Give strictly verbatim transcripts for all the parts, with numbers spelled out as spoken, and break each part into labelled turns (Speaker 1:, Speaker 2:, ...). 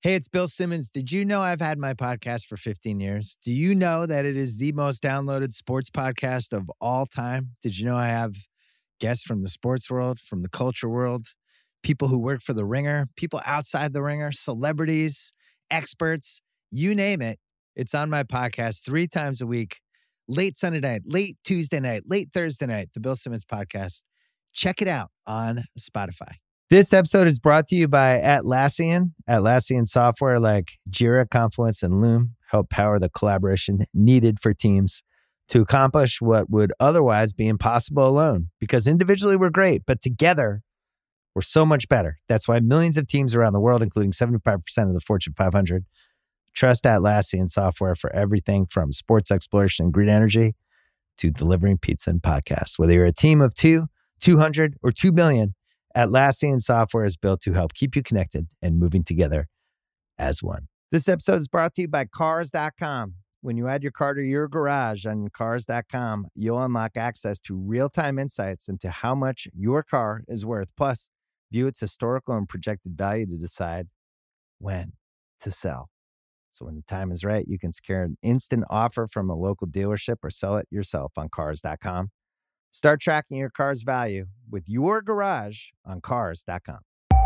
Speaker 1: Hey, it's Bill Simmons. Did you know I've had my podcast for fifteen years? Do you know that it is the most downloaded sports podcast of all time? Did you know I have guests from the sports world, from the culture world, people who work for The Ringer, people outside The Ringer, celebrities, experts, you name it. It's on my podcast three times a week, late Sunday night, late Tuesday night, late Thursday night, the Bill Simmons Podcast. Check it out on Spotify. This episode is brought to you by Atlassian. Atlassian software like Jira, Confluence, and Loom help power the collaboration needed for teams to accomplish what would otherwise be impossible alone. Because individually we're great, but together we're so much better. That's why millions of teams around the world, including seventy-five percent of the Fortune five hundred, trust Atlassian software for everything from sports exploration and green energy to delivering pizza and podcasts. Whether you're a team of two, two hundred, or two billion, Atlassian software is built to help keep you connected and moving together as one. This episode is brought to you by Cars dot com. When you add your car to your garage on Cars dot com, you'll unlock access to real-time insights into how much your car is worth. Plus, view its historical and projected value to decide when to sell. So when the time is right, you can secure an instant offer from a local dealership or sell it yourself on Cars dot com. Start tracking your car's value with your garage on Cars dot com.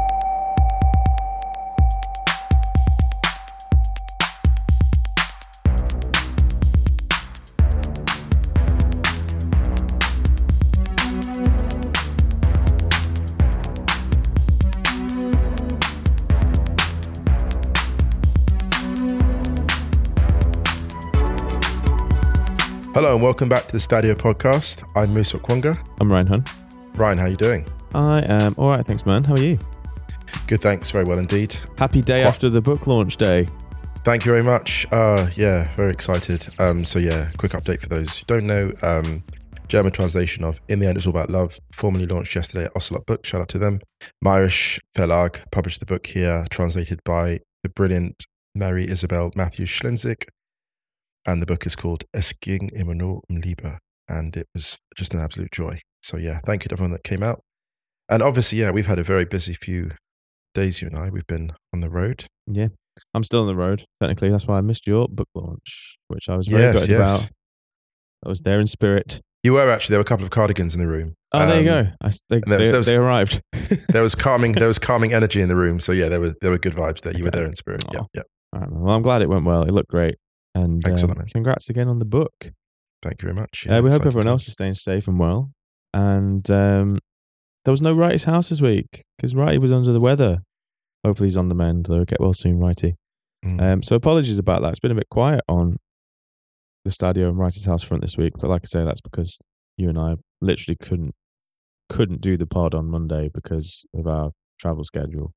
Speaker 2: Hello and welcome back to the Stadio podcast. I'm Musa Okwonga.
Speaker 3: I'm Ryan Hun.
Speaker 2: Ryan, how are you doing?
Speaker 3: I am all right, thanks, man. How are you?
Speaker 2: Good, thanks. Very well indeed.
Speaker 3: Happy day
Speaker 2: What?
Speaker 3: after the book launch day.
Speaker 2: Thank you very much. Uh, yeah, very excited. Um, so yeah, quick update for those who don't know. Um, German translation of In the End It's All About Love, formally launched yesterday at Ocelot Book. Shout out to them. Irish Verlag published the book here, translated by the brilliant Mary Isabel Matthews Schlinzig. And the book is called Es ging immer nur um Liebe. And it was just an absolute joy. So yeah, thank you to everyone that came out. And obviously, yeah, we've had a very busy few days, you and I. We've been on the road.
Speaker 3: Yeah, I'm still on the road, technically. That's why I missed your book launch, which I was very
Speaker 2: Yes,
Speaker 3: gutted
Speaker 2: yes.
Speaker 3: about. I was there in spirit.
Speaker 2: You were actually, there were a couple of cardigans in the room.
Speaker 3: Oh, there you
Speaker 2: Um,
Speaker 3: go. I, they,
Speaker 2: there was-
Speaker 3: they,
Speaker 2: there was-
Speaker 3: they arrived.
Speaker 2: There was calming, there was calming energy in the room. So yeah, there were there were good vibes there. You were
Speaker 3: Okay.
Speaker 2: there in spirit. Yeah,
Speaker 3: Oh.
Speaker 2: yeah.
Speaker 3: All right, well, I'm glad it went well. It looked great. And
Speaker 2: Excellent,
Speaker 3: um,
Speaker 2: man.
Speaker 3: congrats again on the book.
Speaker 2: Thank you very much.
Speaker 3: Uh, we hope
Speaker 2: excited
Speaker 3: everyone
Speaker 2: times.
Speaker 3: else is staying safe and well. And um, there was no Righty's house this week because Righty was under the weather. Hopefully he's on the mend, though. Get well soon, Righty.
Speaker 2: Mm.
Speaker 3: Um, so apologies about that. It's been a bit quiet on the Stadio and Writer's House front this week. But like I say, that's because you and I literally couldn't couldn't do the pod on Monday because of our travel schedule.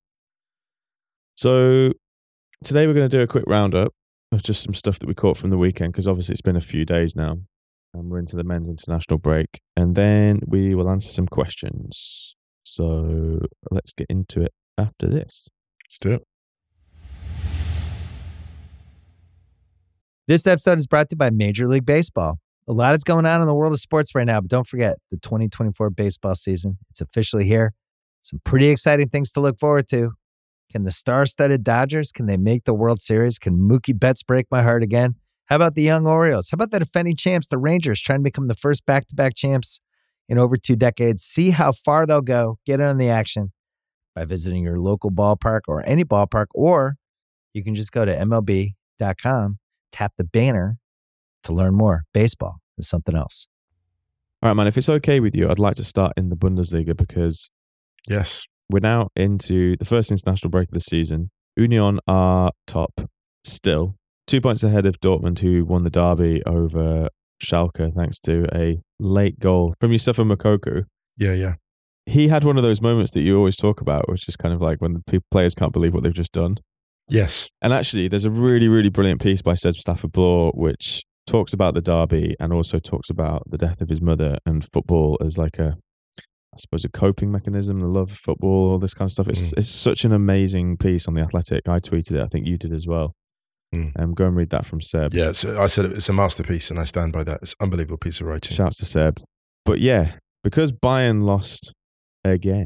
Speaker 3: So today we're going to do a quick roundup of just some stuff that we caught from the weekend, because obviously it's been a few days now and we're into the men's international break. And then we will answer some questions. So let's get into it after this.
Speaker 2: Let's do it.
Speaker 1: This episode is brought to you by Major League Baseball. A lot is going on in the world of sports right now, but don't forget the twenty twenty-four baseball season. It's officially here. Some pretty exciting things to look forward to. Can the star-studded Dodgers, can they make the World Series? Can Mookie Betts break my heart again? How about the young Orioles? How about the defending champs, the Rangers, trying to become the first back-to-back champs in over two decades? See how far they'll go. Get in on the action by visiting your local ballpark or any ballpark, or you can just go to M L B dot com, tap the banner to learn more. Baseball is something else.
Speaker 3: All right, man, if it's okay with you, I'd like to start in the Bundesliga because
Speaker 2: Yes.
Speaker 3: we're now into the first international break of the season. Union are top still. Two points ahead of Dortmund, who won the derby over Schalke thanks to a late goal from Yusufa Moukoko.
Speaker 2: Yeah, yeah.
Speaker 3: He had one of those moments that you always talk about, which is kind of like when the pe- players can't believe what they've just done.
Speaker 2: Yes.
Speaker 3: And actually, there's a really, really brilliant piece by Seb Stafford-Bloor, which talks about the derby and also talks about the death of his mother and football as like a, I suppose, a coping mechanism, the love of football, all this kind of stuff. It's
Speaker 2: Mm.
Speaker 3: it's such an amazing piece on The Athletic. I tweeted it. I think you did as well.
Speaker 2: Mm.
Speaker 3: Um, go and read that from Seb.
Speaker 2: Yeah, so I said it, it's a masterpiece and I stand by that. It's an unbelievable piece of writing.
Speaker 3: Shouts to Seb. But yeah, because Bayern lost again,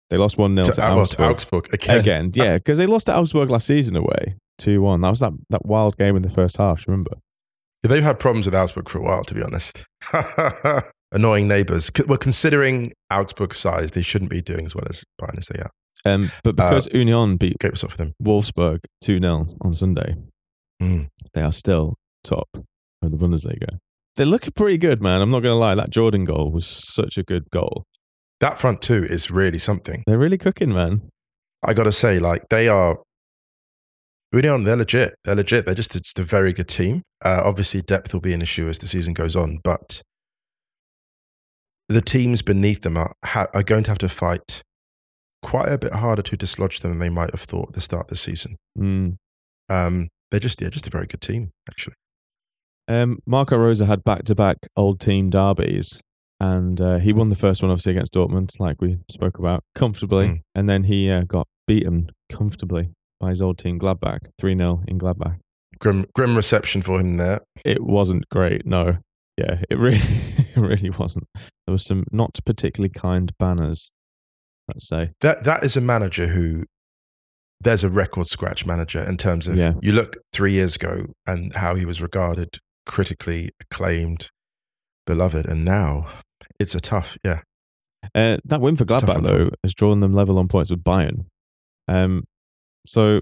Speaker 3: They lost one nil to, to Augsburg.
Speaker 2: Augsburg again.
Speaker 3: Again, yeah, because they lost to Augsburg last season away, two one. That was that, that wild game in the first half, remember?
Speaker 2: Yeah, they've had problems with Augsburg for a while, to be honest. Annoying neighbours. Well, considering Augsburg's size, they shouldn't be doing as well as Bayern as they are.
Speaker 3: Um, but because uh, Union beat
Speaker 2: for them.
Speaker 3: Wolfsburg two nil on Sunday,
Speaker 2: mm.
Speaker 3: they are still top of the Bundesliga. They're looking pretty good, man. I'm not going to lie. That Jordan goal was such a good goal.
Speaker 2: That front two is really something.
Speaker 3: They're really cooking, man.
Speaker 2: I got to say, like, they are... Union, they're legit. They're legit. They're just a, just a very good team. Uh, obviously, depth will be an issue as the season goes on, but the teams beneath them are, are going to have to fight quite a bit harder to dislodge them than they might have thought at the start of the season.
Speaker 3: Mm.
Speaker 2: Um, they're just yeah, just a very good team, actually.
Speaker 3: Um, Marco Rosa had back-to-back old team derbies, and uh, he won the first one, obviously, against Dortmund, like we spoke about, comfortably. Mm. And then he uh, got beaten comfortably by his old team, Gladbach, three nil in Gladbach.
Speaker 2: Grim, grim reception for him there.
Speaker 3: It wasn't great, no. Yeah, it really, it really wasn't. There was some not particularly kind banners, let's say.
Speaker 2: That that is a manager who, there's a record scratch manager in terms of, yeah. You look three years ago and how he was regarded, critically acclaimed, beloved, and now it's a tough, yeah.
Speaker 3: Uh, that win for Gladbach, though, has drawn them level on points with Bayern. Um, so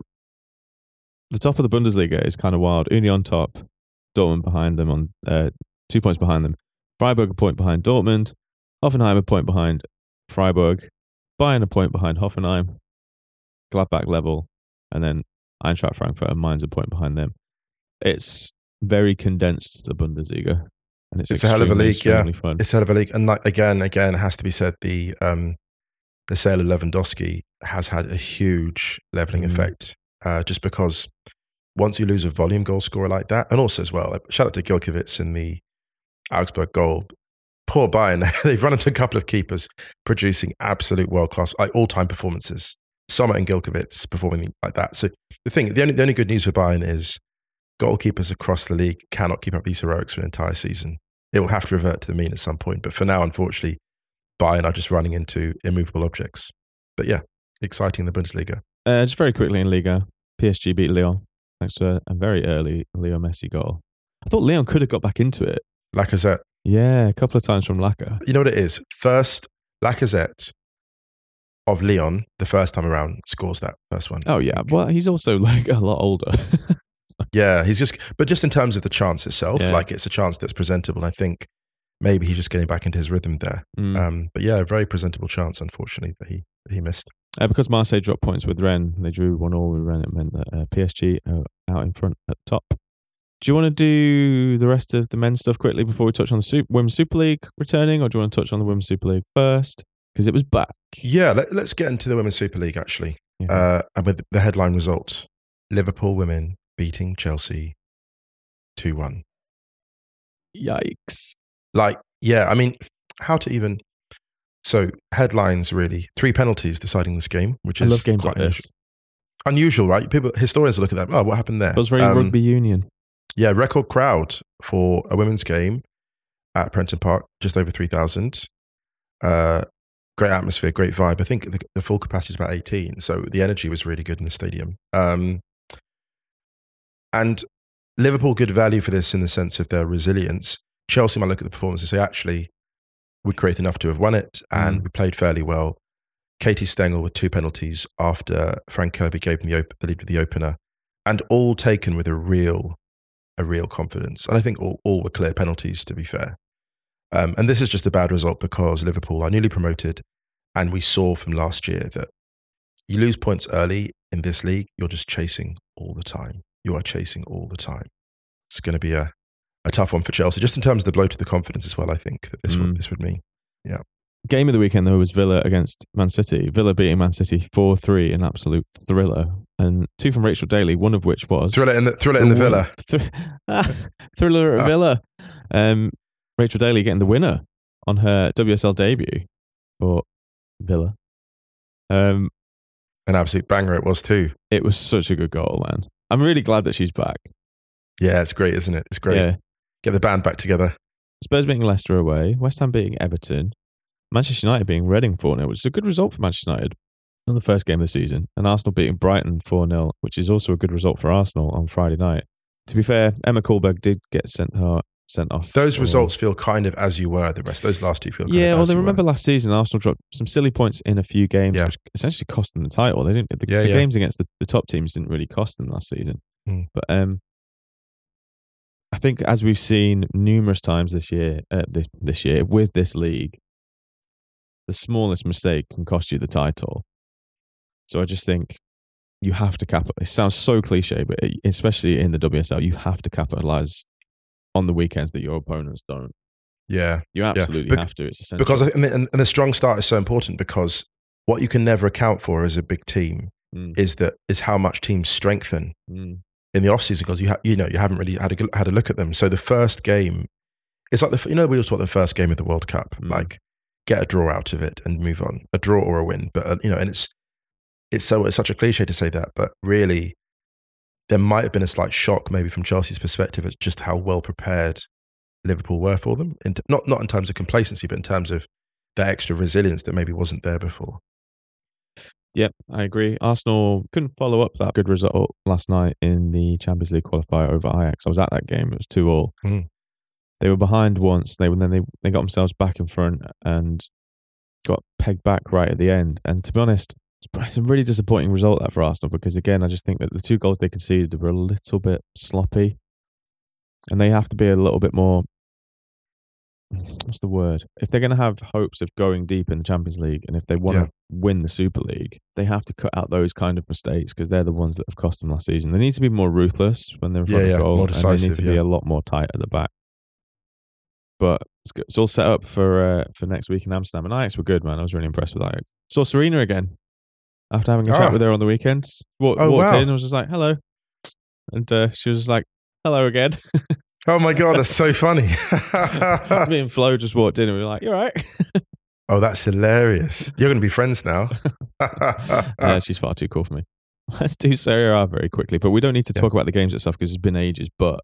Speaker 3: the top of the Bundesliga is kind of wild. Union top, Dortmund behind them on uh, two points behind them. Freiburg a point behind Dortmund. Hoffenheim a point behind Freiburg. Bayern a point behind Hoffenheim. Gladbach level. And then Eintracht Frankfurt and Mainz a point behind them. It's very condensed, the Bundesliga. And it's,
Speaker 2: it's a hell of a league, yeah.
Speaker 3: Fun.
Speaker 2: It's a hell of a league. And like, again, again, it has to be said, the um, the sale of Lewandowski has had a huge levelling mm. effect. Uh, just because once you lose a volume goal scorer like that, and also as well, like, shout out to Gilkowitz in the Augsburg goal. Poor Bayern, they've run into a couple of keepers producing absolute world-class, like all-time performances. Sommer and Gilkowitz performing like that. So the thing, the only, the only good news for Bayern is goalkeepers across the league cannot keep up these heroics for an entire season. It will have to revert to the mean at some point. But for now, unfortunately, Bayern are just running into immovable objects. But yeah, exciting in the Bundesliga.
Speaker 3: Uh, just very quickly in Liga, P S G beat Lyon thanks to a, a very early Leo Messi goal. I thought Lyon could have got back into it.
Speaker 2: Lacazette.
Speaker 3: Yeah, a couple of times from Laka.
Speaker 2: You know what it is? First, Lacazette of Lyon, the first time around, scores that first one.
Speaker 3: Oh, yeah. Well, he's also like a lot older.
Speaker 2: Yeah, he's just, but just in terms of the chance itself,
Speaker 3: yeah.
Speaker 2: like it's a chance that's presentable. I think maybe he's just getting back into his rhythm there.
Speaker 3: Mm.
Speaker 2: Um, but yeah, a very presentable chance, unfortunately, that he that he missed.
Speaker 3: Uh, because Marseille dropped points with Rennes, they drew one all with Rennes. It meant that uh, P S G are out in front at the top. Do you want to do the rest of the men's stuff quickly before we touch on the Super, Women's Super League returning, or do you want to touch on the Women's Super League first? Because it was back.
Speaker 2: Yeah, let, let's get into the Women's Super League, actually.
Speaker 3: Yeah.
Speaker 2: Uh, and with the headline result, Liverpool women beating Chelsea two one.
Speaker 3: Yikes.
Speaker 2: Like, yeah, I mean, how to even... So, headlines, really. Three penalties deciding this game, which is
Speaker 3: I love games
Speaker 2: quite
Speaker 3: like this.
Speaker 2: Unusual, right? People, historians will look at that. Oh, what happened there?
Speaker 3: It was very
Speaker 2: um,
Speaker 3: rugby union.
Speaker 2: Yeah, record crowd for a women's game at Prenton Park, just over three thousand. Uh, great atmosphere, great vibe. I think the, the full capacity is about eighteen, so the energy was really good in the stadium. Um, and Liverpool, good value for this in the sense of their resilience. Chelsea might look at the performance and say, actually, we created enough to have won it, and mm. we played fairly well. Katie Stengel with two penalties after Frank Kirby gave them the, op- the lead with the opener, and all taken with a real, a real confidence. And I think all, all were clear penalties, to be fair. Um, and this is just a bad result because Liverpool are newly promoted, and we saw from last year that you lose points early in this league, you're just chasing all the time. You are chasing all the time. It's going to be a, a tough one for Chelsea, just in terms of the blow to the confidence as well, I think, that this, mm. would, this would mean. Yeah.
Speaker 3: Game of the weekend, though, was Villa against Man City. Villa beating Man City four three, an absolute thriller. And two from Rachel Daly, one of which was...
Speaker 2: Thriller in the, thriller in the Villa.
Speaker 3: Th- thriller at Villa. Um, Rachel Daly getting the winner on her W S L debut for Villa. Um,
Speaker 2: An absolute banger it was too.
Speaker 3: It was such a good goal, man. I'm really glad that she's back.
Speaker 2: Yeah, it's great, isn't it? It's great.
Speaker 3: Yeah.
Speaker 2: Get the band back together.
Speaker 3: Spurs beating Leicester away. West Ham beating Everton. Manchester United beating Reading four nil, which is a good result for Manchester United. on the first game of the season, and Arsenal beating Brighton four nil, which is also a good result for Arsenal on Friday night. To be fair, Emma Kullberg did get sent her sent off.
Speaker 2: Those
Speaker 3: for,
Speaker 2: results feel kind of as you were. The rest, those last two feel kind
Speaker 3: yeah.
Speaker 2: of
Speaker 3: Well,
Speaker 2: as
Speaker 3: they
Speaker 2: you
Speaker 3: remember
Speaker 2: were.
Speaker 3: last season Arsenal dropped some silly points in a few games,
Speaker 2: Yeah.
Speaker 3: which essentially cost them the title. They didn't. The,
Speaker 2: Yeah,
Speaker 3: the
Speaker 2: yeah.
Speaker 3: games against the, the top teams didn't really cost them last season.
Speaker 2: Mm.
Speaker 3: But um, I think as we've seen numerous times this year, uh, this this year with this league, the smallest mistake can cost you the title. So I just think you have to capitalize. It sounds so cliche, but it, especially in the W S L, you have to capitalize on the weekends that your opponents don't.
Speaker 2: Yeah.
Speaker 3: You absolutely
Speaker 2: Bec-
Speaker 3: have to. It's essential.
Speaker 2: Because I think, and, and the strong start is so important because what you can never account for as a big team
Speaker 3: Mm.
Speaker 2: is that is how much teams strengthen
Speaker 3: Mm.
Speaker 2: in the off season because you ha- you know you haven't really had a had a look at them. So the first game, it's like the you know we always talk the first game of the World Cup,
Speaker 3: Mm.
Speaker 2: like get a draw out of it and move on, a draw or a win. But uh, you know, and it's it's so it's such a cliche to say that, but really, there might have been a slight shock maybe from Chelsea's perspective at just how well prepared Liverpool were for them. In t- not not in terms of complacency, but in terms of their extra resilience that maybe wasn't there before.
Speaker 3: Yep, I agree. Arsenal couldn't follow up that good result last night in the Champions League qualifier over Ajax. I was at that game. It was two all.
Speaker 2: Mm.
Speaker 3: They were behind once. They then they they got themselves back in front and got pegged back right at the end. And to be honest, it's a really disappointing result that for Arsenal because again, I just think that the two goals they conceded were a little bit sloppy, and they have to be a little bit more. What's the word? If they're going to have hopes of going deep in the Champions League and if they want
Speaker 2: Yeah.
Speaker 3: to win the Super League, they have to cut out those kind of mistakes because they're the ones that have cost them last season. They need to be more ruthless when they're in front
Speaker 2: Yeah,
Speaker 3: of
Speaker 2: yeah,
Speaker 3: goal,
Speaker 2: more
Speaker 3: and they need
Speaker 2: decisive,
Speaker 3: to be
Speaker 2: yeah.
Speaker 3: a lot more tight at the back. But it's, good. It's all set up for uh, for next week in Amsterdam. And Ajax were good, man. I was really impressed with Ajax. Saw Serena again after having a
Speaker 2: Ah.
Speaker 3: chat with her on the weekends. Walked,
Speaker 2: Oh,
Speaker 3: walked
Speaker 2: wow.
Speaker 3: in and was just like, hello. And uh, she was just like, hello again.
Speaker 2: Oh my God, that's so funny.
Speaker 3: Me and Flo just walked in and we were like, you're right.
Speaker 2: Oh, that's hilarious. You're going to be friends now.
Speaker 3: uh, she's far too cool for me. Let's do Serie A very quickly, but we don't need to
Speaker 2: Yeah.
Speaker 3: talk about the games itself because it's been ages. But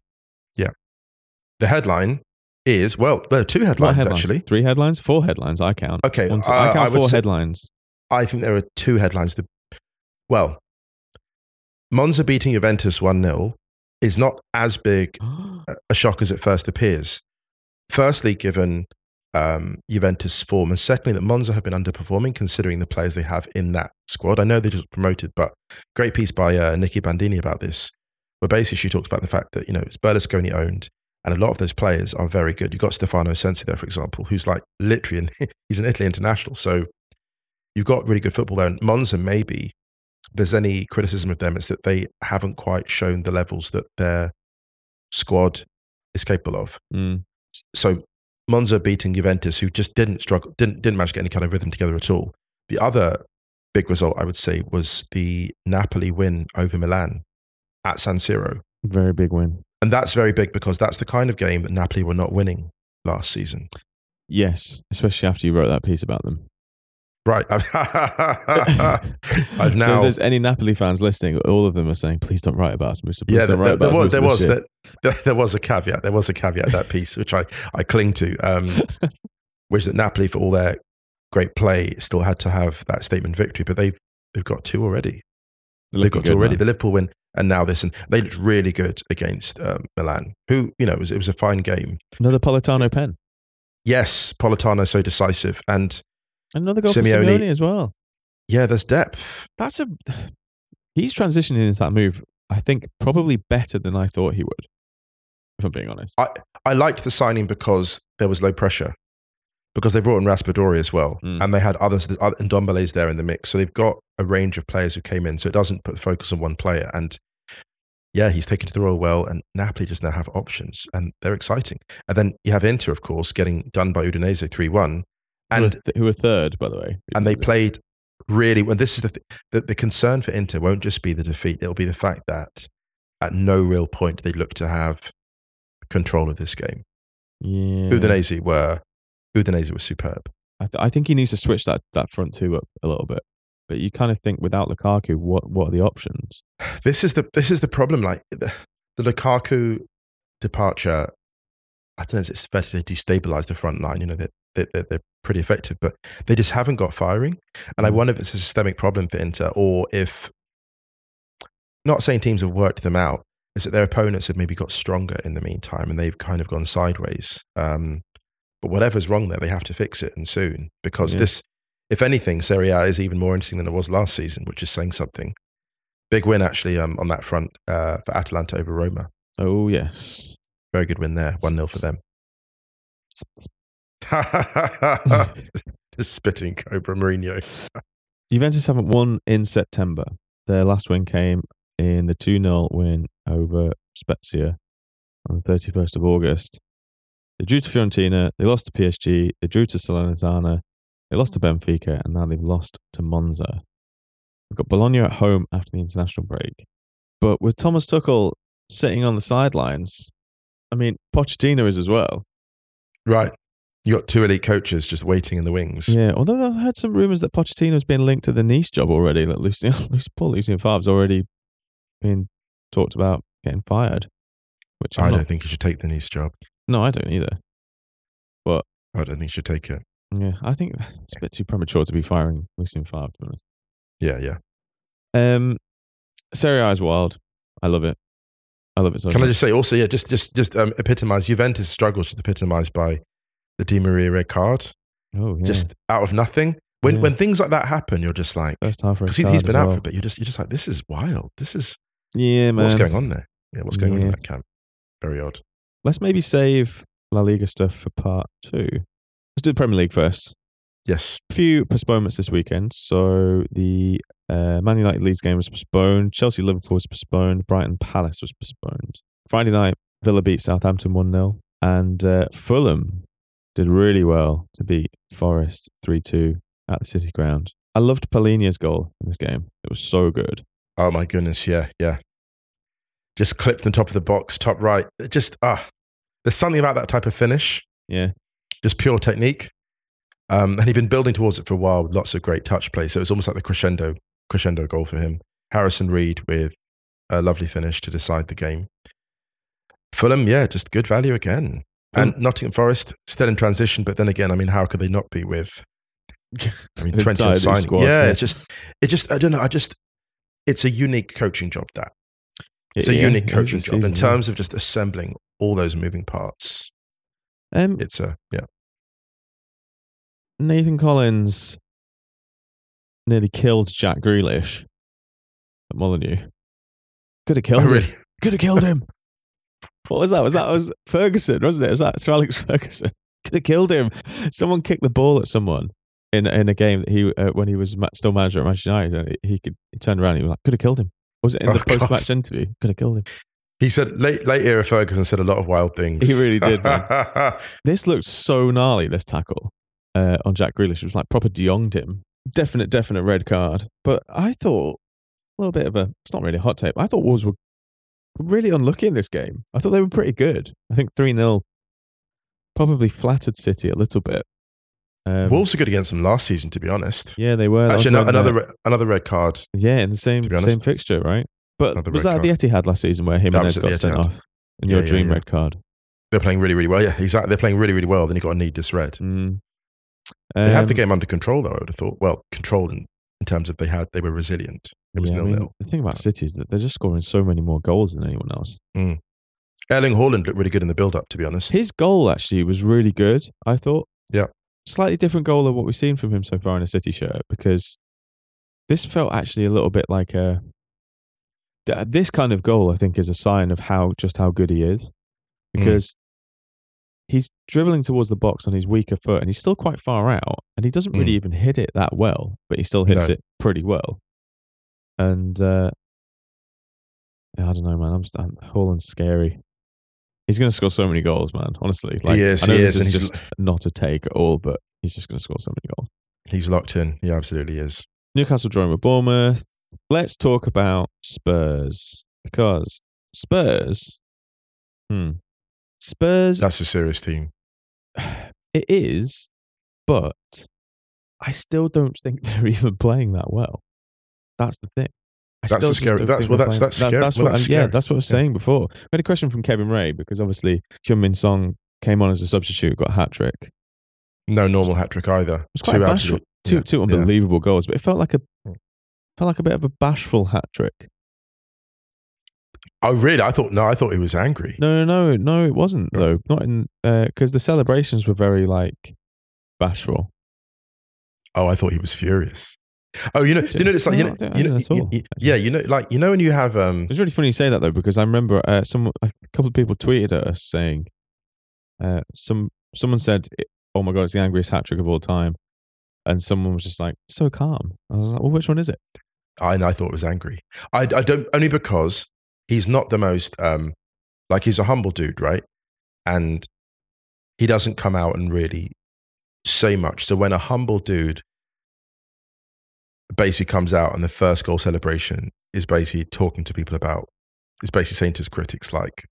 Speaker 2: The headline is, well, there are two
Speaker 3: what
Speaker 2: headlines,
Speaker 3: headlines?
Speaker 2: actually.
Speaker 3: Three headlines? Four headlines, I count.
Speaker 2: Okay,
Speaker 3: One, two,
Speaker 2: uh,
Speaker 3: I count
Speaker 2: I would
Speaker 3: four
Speaker 2: say-
Speaker 3: headlines.
Speaker 2: I think there are two headlines. The, well, Monza beating Juventus one nil is not as big a shock as it first appears. Firstly, given um, Juventus' form, and secondly, that Monza have been underperforming considering the players they have in that squad. I know they just promoted, but great piece by uh, Nikki Bandini about this, where basically she talks about the fact that, you know, it's Berlusconi owned, and a lot of those players are very good. You've got Stefano Sensi there, for example, who's like literally, in, he's an Italy international. So you've got really good football there. And Monza, maybe, if there's any criticism of them, it's that they haven't quite shown the levels that their squad is capable of.
Speaker 3: Mm.
Speaker 2: So Monza beating Juventus, who just didn't struggle, didn't didn't manage to get any kind of rhythm together at all. The other big result, I would say, was the Napoli win over Milan at San Siro.
Speaker 3: Very big win.
Speaker 2: And that's very big because that's the kind of game that Napoli were not winning last season.
Speaker 3: Yes, especially after you wrote that piece about them.
Speaker 2: Right. I've
Speaker 3: So if
Speaker 2: now.
Speaker 3: there's any Napoli fans listening, all of them are saying, please don't write about us, Musa. Please
Speaker 2: Yeah,
Speaker 3: don't
Speaker 2: there,
Speaker 3: write
Speaker 2: there
Speaker 3: about
Speaker 2: was,
Speaker 3: us,
Speaker 2: there
Speaker 3: Musa,
Speaker 2: was
Speaker 3: this shit."
Speaker 2: that, there was a caveat. There was a caveat to that piece, which I, I cling to, um, which is that Napoli, for all their great play, still had to have that statement victory, but they've they've got two already.
Speaker 3: They're
Speaker 2: They've
Speaker 3: looking
Speaker 2: got two
Speaker 3: good
Speaker 2: already.
Speaker 3: now.
Speaker 2: The Liverpool win, and now this, and they looked really good against um, Milan, who, you know, it was, it was a fine game.
Speaker 3: Another Politano pen.
Speaker 2: Yes, Politano so decisive, and
Speaker 3: Another goal
Speaker 2: Simeone-
Speaker 3: for Simeone as well.
Speaker 2: yeah, there's depth.
Speaker 3: That's a. He's transitioning into that move, I think, probably better than I thought he would, if I'm being honest.
Speaker 2: I, I liked the signing because there was low pressure, because they brought in Raspadori as well,
Speaker 3: Mm.
Speaker 2: and they had others, and Ndombele's there in the mix. So they've got a range of players who came in, so it doesn't put the focus on one player. And yeah, he's taken to the role well, and Napoli just now have options, and they're exciting. And then you have Inter, of course, getting done by Udinese three one.
Speaker 3: who, were
Speaker 2: And,
Speaker 3: th- who were third, by the way.
Speaker 2: and they played really well. This is the, th- the the concern for Inter won't just be the defeat; it'll be the fact that at no real point they look to have control of this game.
Speaker 3: Yeah.
Speaker 2: Udinese were Udinese was superb.
Speaker 3: I, th- I think he needs to switch that, that front two up a little bit. But you kind of think without Lukaku, what what are the options?
Speaker 2: This is the this is the problem. Like the, the Lukaku departure, I don't know if it's better to destabilize the front line. You know, that they, they're, they're pretty effective, but they just haven't got firing. And I wonder if it's a systemic problem for Inter, or if, not saying teams have worked them out, is that their opponents have maybe got stronger in the meantime and they've kind of gone sideways. Um, but whatever's wrong there, they have to fix it, and soon, because yeah. this, if anything, Serie A is even more interesting than it was last season, which is saying something. Big win, actually, um, on that front uh, for Atalanta over Roma.
Speaker 3: Oh, yes.
Speaker 2: Very good win there. one nil for them. The spitting Cobra Mourinho.
Speaker 3: Juventus haven't won in September. Their last win came in the two nil win over Spezia on the thirty-first of August. They drew to Fiorentina, they lost to P S G, they drew to Salernitana, they lost to Benfica, and now they've lost to Monza. We've got Bologna at home after the international break. But with Thomas Tuchel sitting on the sidelines, I mean, Pochettino is as well.
Speaker 2: Right. You got two elite coaches just waiting in the wings.
Speaker 3: Yeah, although I've heard some rumours that Pochettino's been linked to the Nice job already. Like Lucien, Paul Lucien Favre's already been talked about getting fired. Which I'm
Speaker 2: I
Speaker 3: not,
Speaker 2: don't think he should take the Nice job.
Speaker 3: No, I don't either. But
Speaker 2: I don't think he should take it.
Speaker 3: Yeah, I think it's a bit too premature to be firing Lucien Favre, to be honest.
Speaker 2: Yeah, yeah.
Speaker 3: Um, Serie A is wild. I love it. I love it so
Speaker 2: Can
Speaker 3: much.
Speaker 2: I just say also, yeah, just just just um, epitomise, Juventus struggles just epitomised by the Di Maria red card.
Speaker 3: Oh, yeah.
Speaker 2: Just out of nothing. When
Speaker 3: Yeah.
Speaker 2: when things like that happen, you're just like,
Speaker 3: First half
Speaker 2: because he, he's been out for a bit, you're just, you're just like, this is wild. This is,
Speaker 3: Yeah, man.
Speaker 2: what's going on there? Yeah, what's going on in
Speaker 3: Yeah.
Speaker 2: that camp? Very odd.
Speaker 3: Let's maybe save La Liga stuff for part two. Let's do the Premier League first.
Speaker 2: Yes.
Speaker 3: A few postponements this weekend. So the uh, Man United Leeds game was postponed. Chelsea Liverpool was postponed. Brighton Palace was postponed. Friday night, Villa beat Southampton one nil. And uh, Fulham did really well to beat Forest three two at the City Ground. I loved Palhinha's goal in this game. It was so good.
Speaker 2: Oh my goodness, yeah, yeah. Just clipped on top of the box, top right. It just, ah, there's something about that type of finish.
Speaker 3: Yeah.
Speaker 2: Just pure technique. Um, and he'd been building towards it for a while with lots of great touch play. So it was almost like the crescendo, crescendo goal for him. Harrison Reed with a lovely finish to decide the game. Fulham, yeah, just good value again. And Nottingham Forest, still in transition, but then again, I mean, how could they not be with, I mean, twentieth signing?
Speaker 3: Squad,
Speaker 2: yeah,
Speaker 3: yeah,
Speaker 2: it's just, it just, I don't know, I just, it's a unique coaching job, that. It's a
Speaker 3: Yeah,
Speaker 2: unique
Speaker 3: it is
Speaker 2: coaching
Speaker 3: this
Speaker 2: job in
Speaker 3: season,
Speaker 2: terms of just assembling all those moving parts.
Speaker 3: yeah. Um,
Speaker 2: It's a, yeah.
Speaker 3: Nathan Collins nearly killed Jack Grealish at Molineux. Could have killed
Speaker 2: Oh,
Speaker 3: him.
Speaker 2: really?
Speaker 3: Could have killed him. What was that? Was that was Ferguson, wasn't it? Was that Sir Alex Ferguson? Could have killed him. Someone kicked the ball at someone in in a game that he uh, when he was ma- still manager at Manchester United. And he could he turned around and he was like, could have killed him. Was it in
Speaker 2: Oh,
Speaker 3: the post match
Speaker 2: God.
Speaker 3: interview? Could have killed him.
Speaker 2: He said, late, late era Ferguson said a lot of wild things.
Speaker 3: He really did, man. This looked so gnarly, this tackle uh, on Jack Grealish. It was like proper de Jong'd him. Definite, definite red card. But I thought, a little bit of a, it's not really a hot take, but I thought Wolves were really unlucky in this game. I thought they were pretty good. I think three nil probably flattered City a little bit. Um,
Speaker 2: Wolves are good against them last season, to be honest.
Speaker 3: Yeah, they were. That
Speaker 2: Actually,
Speaker 3: was
Speaker 2: no,
Speaker 3: when,
Speaker 2: another
Speaker 3: uh,
Speaker 2: re- another red card.
Speaker 3: yeah, in the same
Speaker 2: to be
Speaker 3: same
Speaker 2: honest.
Speaker 3: fixture, right? But
Speaker 2: Another
Speaker 3: was
Speaker 2: red
Speaker 3: that at the Etihad last season where Jimenez
Speaker 2: was at
Speaker 3: got
Speaker 2: the
Speaker 3: sent
Speaker 2: Etihad.
Speaker 3: off? And
Speaker 2: Yeah,
Speaker 3: your
Speaker 2: yeah,
Speaker 3: dream
Speaker 2: yeah.
Speaker 3: red card.
Speaker 2: They're playing really, really well. Yeah, exactly. They're playing really, really well. Then he got a needless red.
Speaker 3: Mm.
Speaker 2: They have the
Speaker 3: Um,
Speaker 2: game under control, though, I would have thought. Well, controlled in, in terms of they had, they were resilient. It was
Speaker 3: yeah, I
Speaker 2: nil
Speaker 3: mean,
Speaker 2: nil.
Speaker 3: the thing about City is that they're just scoring so many more goals than anyone else.
Speaker 2: Mm. Erling Haaland looked really good in the build-up, to be honest.
Speaker 3: His goal actually was really good, I thought.
Speaker 2: Yeah.
Speaker 3: Slightly different goal than what we've seen from him so far in a City shirt, because this felt actually a little bit like a... th- This kind of goal, I think, is a sign of how just how good he is. Because he's dribbling towards the box on his weaker foot, and he's still quite far out, and he doesn't really
Speaker 2: Mm.
Speaker 3: even hit it that well, but he still hits
Speaker 2: No.
Speaker 3: it pretty well. And uh, yeah, I don't know, man. I'm, just, I'm Haaland's scary. He's going to score so many goals, man. Honestly, like,
Speaker 2: He is,
Speaker 3: I know
Speaker 2: he
Speaker 3: this
Speaker 2: is,
Speaker 3: is
Speaker 2: and he's-
Speaker 3: just not a take at all, but he's just going to score so many goals.
Speaker 2: He's locked in. He absolutely is.
Speaker 3: Newcastle drawing with Bournemouth. Let's talk about Spurs, because Spurs, hmm, Spurs,
Speaker 2: That's a serious team.
Speaker 3: it is, but I still don't think they're even playing that well. That's the thing. I
Speaker 2: That's
Speaker 3: still
Speaker 2: a
Speaker 3: just
Speaker 2: scary-
Speaker 3: don't
Speaker 2: that's-
Speaker 3: think
Speaker 2: well,
Speaker 3: they're
Speaker 2: that's-
Speaker 3: playing-
Speaker 2: that's scary.
Speaker 3: That's
Speaker 2: Well,
Speaker 3: what
Speaker 2: that's
Speaker 3: I'm- yeah,
Speaker 2: scary.
Speaker 3: that's what I was
Speaker 2: Yeah.
Speaker 3: saying before. We had a question from Kevin Ray, because obviously Hyun-Min Song came on as a substitute, got a hat trick.
Speaker 2: No normal hat trick either.
Speaker 3: It was quite
Speaker 2: two
Speaker 3: bashful.
Speaker 2: absolute,
Speaker 3: Two
Speaker 2: yeah,
Speaker 3: two unbelievable yeah. goals, but it felt like a felt like a bit of a bashful hat trick.
Speaker 2: Oh really? I thought no. I thought he was angry.
Speaker 3: No, no, no, no. It wasn't
Speaker 2: no.
Speaker 3: though. Not in because uh, the celebrations were very like bashful.
Speaker 2: Oh, I thought he was furious. Oh, you know, you know, it's like, you know, you know, you, you, yeah, you know, like, you know, when you have, um,
Speaker 3: it's really funny you say that though, because I remember, uh, some, a couple of people tweeted at us saying, uh, some, someone said, oh my God, it's the angriest hat trick of all time. And someone was just like, so calm. I was like, well, which one is it?
Speaker 2: I, I thought it was angry. I, I don't, only because he's not the most, um, like he's a humble dude, right? And he doesn't come out and really say much. So when a humble dude basically comes out and the first goal celebration is basically talking to people about, is basically saying to his critics like,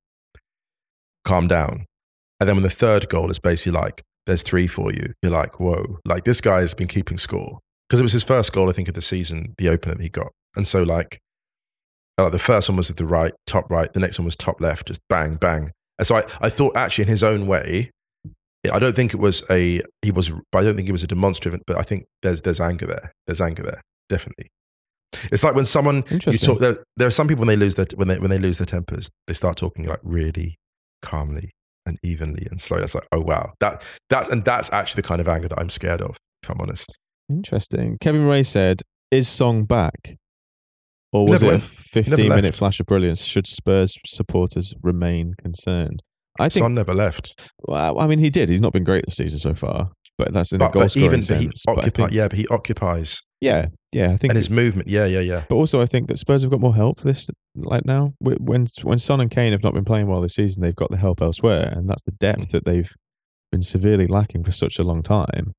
Speaker 2: calm down. And then when the third goal is basically like, there's three for you, you're like, whoa, like this guy has been keeping score. Because it was his first goal, I think, of the season, the opener that he got. And so like, like the first one was at the right, top right, the next one was top left, just bang, bang. And so I, I thought actually in his own way, I don't think it was a, he was, I don't think it was a demonstrative, but I think there's there's anger there. There's anger there. Definitely. It's like when someone you talk, there, there are some people when they lose their when they when they lose their tempers, they start talking like really calmly and evenly and slowly. It's like, oh wow, that that's and that's actually the kind of anger that I'm scared of, if I'm honest.
Speaker 3: Interesting. Kevin Ray said, "Is Song back, or was
Speaker 2: Never
Speaker 3: it
Speaker 2: went.
Speaker 3: a fifteen minute flash of brilliance? Should Spurs supporters remain concerned?" I think
Speaker 2: Son never left.
Speaker 3: Well, I mean, he did. He's not been great this season so far, but that's in
Speaker 2: but,
Speaker 3: a goal
Speaker 2: but
Speaker 3: scoring
Speaker 2: even,
Speaker 3: sense.
Speaker 2: But he
Speaker 3: but
Speaker 2: occupi-
Speaker 3: think,
Speaker 2: yeah, but he occupies.
Speaker 3: Yeah, yeah. I think
Speaker 2: and his movement. Yeah, yeah, yeah.
Speaker 3: But also, I think that Spurs have got more help this like now. When when Son and Kane have not been playing well this season, they've got the help elsewhere, and that's the depth that they've been severely lacking for such a long time.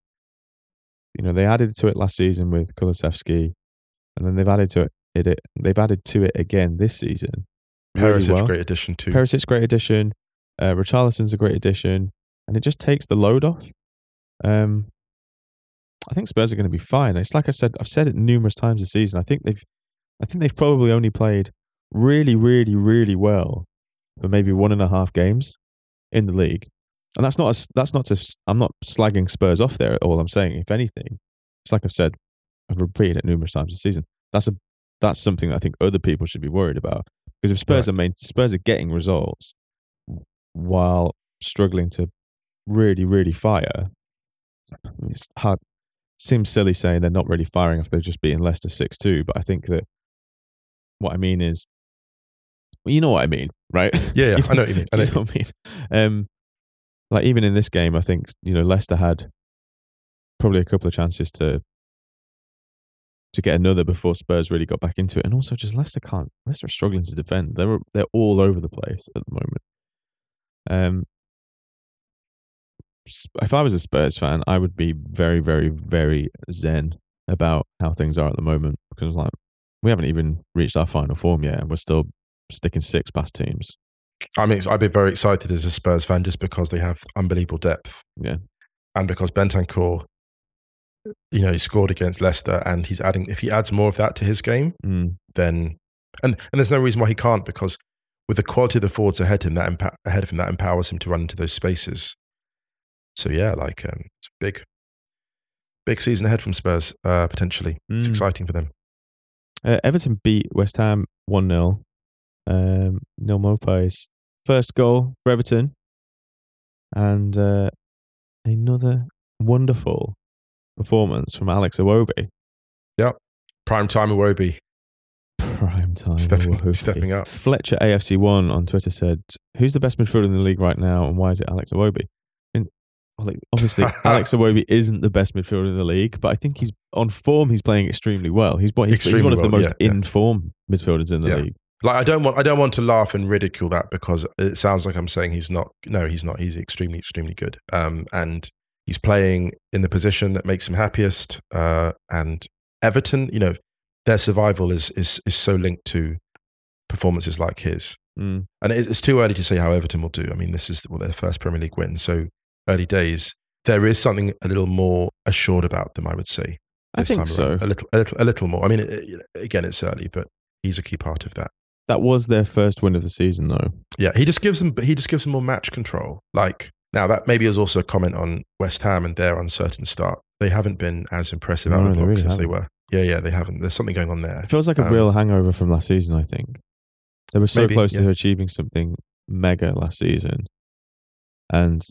Speaker 3: You know, they added to it last season with Kulusevski, and then they've added to it. it they've added to it again this season.
Speaker 2: Perisic's
Speaker 3: really well.
Speaker 2: Great addition too.
Speaker 3: Perisic's great addition. Uh, Richarlison's a great addition, and it just takes the load off. Um, I think Spurs are going to be fine. It's like I said, I've said it numerous times this season. I think they've, I think they've probably only played really, really, really well for maybe one and a half games in the league, and that's not a, that's not to. I'm not slagging Spurs off there at all. I'm saying, if anything, it's like I've said, I've repeated it numerous times this season. That's a that's something that I think other people should be worried about, because if Spurs right. are main, Spurs are getting results while struggling to really, really fire. It's hard. Seems silly saying they're not really firing after they've just beaten Leicester six two, but I think that what I mean is, well, you know what I mean, right?
Speaker 2: Yeah, yeah
Speaker 3: you know,
Speaker 2: I know what you mean. I know,
Speaker 3: you know what I mean. Um, like even in this game, I think, you know, Leicester had probably a couple of chances to to get another before Spurs really got back into it, and also just Leicester can't. Leicester are struggling to defend. They're they're all over the place at the moment. Um, if I was a Spurs fan, I would be very, very, very zen about how things are at the moment, because like we haven't even reached our final form yet, and we're still sticking six past teams.
Speaker 2: I mean, I'd be very excited as a Spurs fan just because they have unbelievable depth.
Speaker 3: Yeah,
Speaker 2: and because Bentancur, you know, he scored against Leicester, and he's adding. If he adds more of that to his game,
Speaker 3: mm.
Speaker 2: then and and there's no reason why he can't, because with the quality of the forwards ahead of him, that empa- ahead of him, that empowers him to run into those spaces. So yeah, like um, it's a big, big season ahead from Spurs uh, potentially. Mm. It's exciting for them.
Speaker 3: Uh, Everton beat West Ham one nil. Um, Neil Maupay's first goal for Everton, and uh, another wonderful performance from Alex Iwobi.
Speaker 2: Yep, prime time Iwobi.
Speaker 3: Prime time
Speaker 2: stepping,
Speaker 3: Iwobi.
Speaker 2: stepping up.
Speaker 3: Fletcher A F C one on Twitter said, "Who's the best midfielder in the league right now, and why is it Alex Iwobi?" And obviously, Alex Iwobi isn't the best midfielder in the league, but I think he's on form. He's playing extremely well. He's, he's, extremely he's one of
Speaker 2: well,
Speaker 3: the most
Speaker 2: yeah,
Speaker 3: in form yeah. midfielders in the
Speaker 2: yeah.
Speaker 3: league.
Speaker 2: Like I don't want, I don't want to laugh and ridicule that, because it sounds like I'm saying he's not. No, he's not. He's extremely, extremely good. Um, and he's playing in the position that makes him happiest. Uh, and Everton, you know, their survival is is is so linked to performances like his.
Speaker 3: Mm.
Speaker 2: And it's too early to say how Everton will do. I mean, this is well, their first Premier League win, so early days. There is something a little more assured about them, I would say.
Speaker 3: I think so.
Speaker 2: A little, a little, a little more. I mean, it, again, it's early, but he's a key part of that.
Speaker 3: That was their first win of the season, though.
Speaker 2: Yeah, he just gives them. He just gives them more match control. Like Now, that maybe was also a comment on West Ham and their uncertain start. They haven't been as impressive
Speaker 3: No,
Speaker 2: out of the
Speaker 3: they
Speaker 2: block
Speaker 3: really
Speaker 2: since they
Speaker 3: haven't.
Speaker 2: were. Yeah, yeah, they haven't. There's something going on there.
Speaker 3: It feels like a
Speaker 2: Um,
Speaker 3: real hangover from last season, I think. They were so
Speaker 2: Maybe,
Speaker 3: close
Speaker 2: yeah.
Speaker 3: to achieving something mega last season. And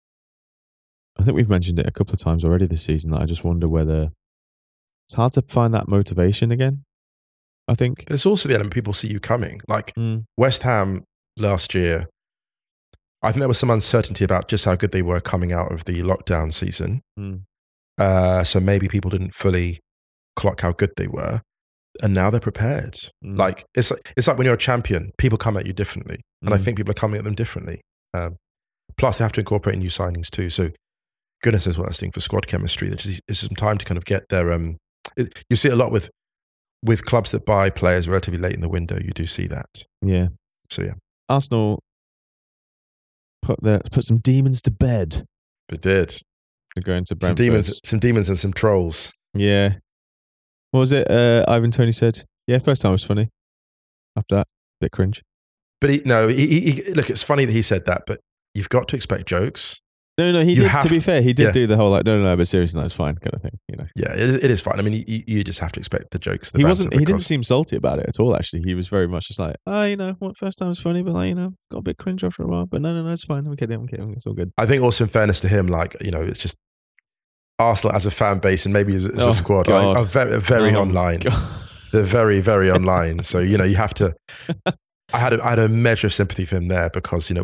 Speaker 3: I think we've mentioned it a couple of times already this season that I just wonder whether it's hard to find that motivation again, I think.
Speaker 2: There's also the element people see you coming. Like
Speaker 3: Mm.
Speaker 2: West Ham last year, I think there was some uncertainty about just how good they were coming out of the lockdown season.
Speaker 3: Mm.
Speaker 2: Uh, so maybe people didn't fully clock how good they were. And now they're prepared.
Speaker 3: Mm.
Speaker 2: Like it's like it's like when you're a champion, people come at you differently. And I
Speaker 3: Mm.
Speaker 2: think people are coming at them differently. Um, plus, they have to incorporate new signings too. So goodness knows what that's doing for squad chemistry. There's just- it's some time to kind of get their. Um, it, you see it a lot with with clubs that buy players relatively late in the window. You do see that.
Speaker 3: Yeah.
Speaker 2: So yeah,
Speaker 3: Arsenal put their put some demons to bed
Speaker 2: it did.
Speaker 3: for going to
Speaker 2: Some
Speaker 3: Brentford.
Speaker 2: demons, some demons, and some trolls.
Speaker 3: Yeah. What was it? Uh, Ivan Toney said, yeah, first time was funny. After that, bit cringe.
Speaker 2: But he, no, he, he, he- look, it's funny that he said that, but you've got to expect jokes.
Speaker 3: No, no, he
Speaker 2: You
Speaker 3: did,
Speaker 2: have
Speaker 3: to be
Speaker 2: to-
Speaker 3: fair, he did
Speaker 2: yeah.
Speaker 3: do the whole, like, no, no, no, but seriously, that's fine kind of thing, you know.
Speaker 2: Yeah, it, it is fine. I mean, you, you just have to expect the jokes. The
Speaker 3: He
Speaker 2: banter
Speaker 3: wasn't, he didn't
Speaker 2: because-
Speaker 3: seem salty about it at all, actually. He was very much just like, oh, you know, what, first time was funny, but like, you know, got a bit cringe after a while, but no, no, no, it's fine. I'm kidding, I'm kidding, it's all good.
Speaker 2: I think also in fairness to him, like, you know, it's just Arsenal as a fan base and maybe as, as
Speaker 3: Oh,
Speaker 2: a squad
Speaker 3: God.
Speaker 2: are, are very, very
Speaker 3: Oh,
Speaker 2: online.
Speaker 3: God.
Speaker 2: They're very, very online. So, you know, you have to, I had a, I had a measure of sympathy for him there because, you know,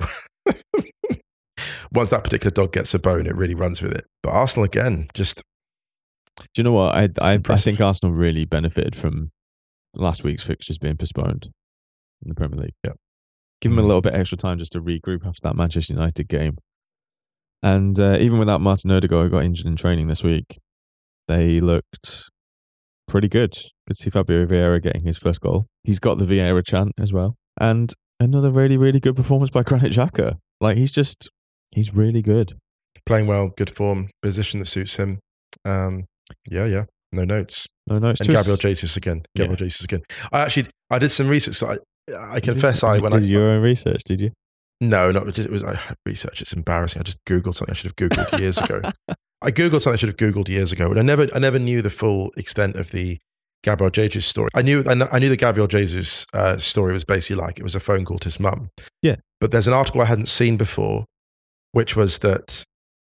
Speaker 2: once that particular dog gets a bone, it really runs with it. But Arsenal, again, just,
Speaker 3: Do you know what? I, I, I
Speaker 2: impressive.
Speaker 3: think Arsenal really benefited from last week's fixtures being postponed in the Premier League.
Speaker 2: Yeah.
Speaker 3: Give them a
Speaker 2: Mhm.
Speaker 3: little bit extra time just to regroup after that Manchester United game. And uh, even without Martin Odegaard, who got injured in training this week, they looked pretty good. Good to see Fabio Vieira getting his first goal. He's got the Vieira chant as well. And another really, really good performance by Granit Xhaka. Like, he's just, he's really good.
Speaker 2: playing well, good form, position that suits him. Um, yeah, yeah, no notes.
Speaker 3: No, no, it's
Speaker 2: And
Speaker 3: just...
Speaker 2: Gabriel Jesus again. Gabriel
Speaker 3: Yeah.
Speaker 2: Jesus again. I actually, I did some research. So I, I
Speaker 3: Did
Speaker 2: confess,
Speaker 3: you-
Speaker 2: I when
Speaker 3: did
Speaker 2: I
Speaker 3: your own research, did you?
Speaker 2: no, not just, it was I, research. It's embarrassing. I just googled something I should have googled years ago. I googled something I should have googled years ago, but I never, I never knew the full extent of the Gabriel Jesus story. I knew, I, kn- I knew the Gabriel Jesus uh, story was basically like it was a phone call to his mum.
Speaker 3: Yeah.
Speaker 2: But there's an article I hadn't seen before, which was that.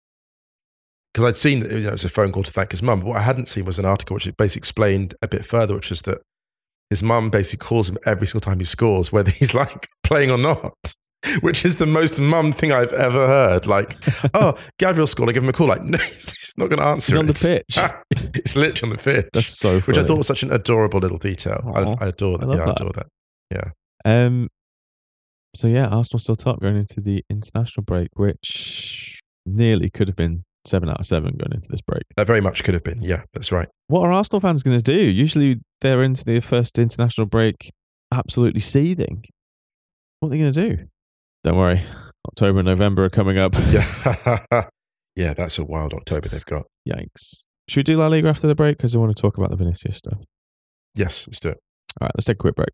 Speaker 2: Because I'd seen that you know, it was a phone call to thank his mum. But what I hadn't seen was an article which basically explained a bit further, which is that his mum basically calls him every single time he scores, whether he's like playing or not, which is the most mum thing I've ever heard. Like, oh, Gabriel scored, I give him a call. Like, no, he's, he's not going to answer
Speaker 3: He's on the
Speaker 2: it.
Speaker 3: pitch.
Speaker 2: It's literally on the pitch.
Speaker 3: That's so funny.
Speaker 2: which I thought was such an adorable little detail.
Speaker 3: Aw,
Speaker 2: I, I adore that.
Speaker 3: I love
Speaker 2: yeah,
Speaker 3: that.
Speaker 2: I adore that. Yeah.
Speaker 3: Um, so yeah, Arsenal still top going into the international break, which nearly could have been seven out of seven going into this break.
Speaker 2: That very much could have been. Yeah, that's right.
Speaker 3: What are Arsenal fans going to do? Usually they're into their first international break absolutely seething. What are they going to do? Don't worry. October and November are coming up.
Speaker 2: Yeah. Yeah, that's a wild October they've got.
Speaker 3: Yikes. Should we do La Liga after the break? Because I want to talk about the Vinicius stuff.
Speaker 2: Yes, let's do it.
Speaker 3: All right, let's take a quick break.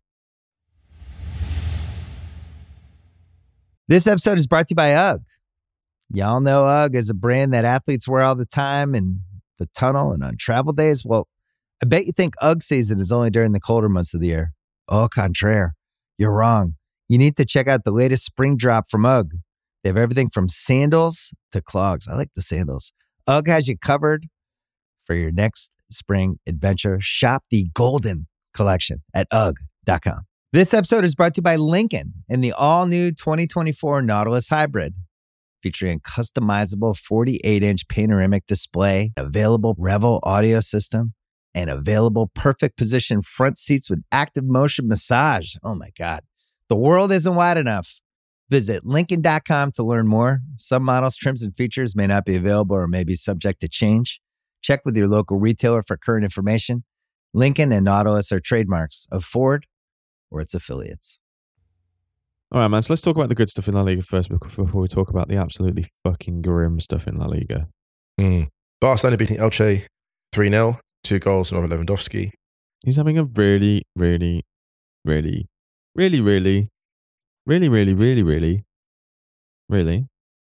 Speaker 1: This episode is brought to you by UGG. Y'all know UGG is a brand that athletes wear all the time in the tunnel and on travel days. Well, I bet you think UGG season is only during the colder months of the year. Au contraire, you're wrong. You need to check out the latest spring drop from UGG. They have everything from sandals to clogs. I like the sandals. UGG has you covered for your next spring adventure. Shop the Golden Collection at ugg dot com. This episode is brought to you by Lincoln and the all-new twenty twenty-four Nautilus Hybrid, featuring a customizable forty-eight inch panoramic display, available Revel audio system, and available perfect position front seats with active motion massage. Oh my God. The world isn't wide enough. Visit Lincoln dot com to learn more. Some models, trims, and features may not be available or may be subject to change. Check with your local retailer for current information. Lincoln and Nautilus are trademarks of Ford or its affiliates.
Speaker 3: All right, man. So let's talk about the good stuff in La Liga first before we talk about the absolutely fucking grim stuff in La Liga.
Speaker 2: Mm. Barcelona beating Elche three nil, two goals from Robert Lewandowski.
Speaker 3: He's having a really, really, really, really, really, really, really, really, really, really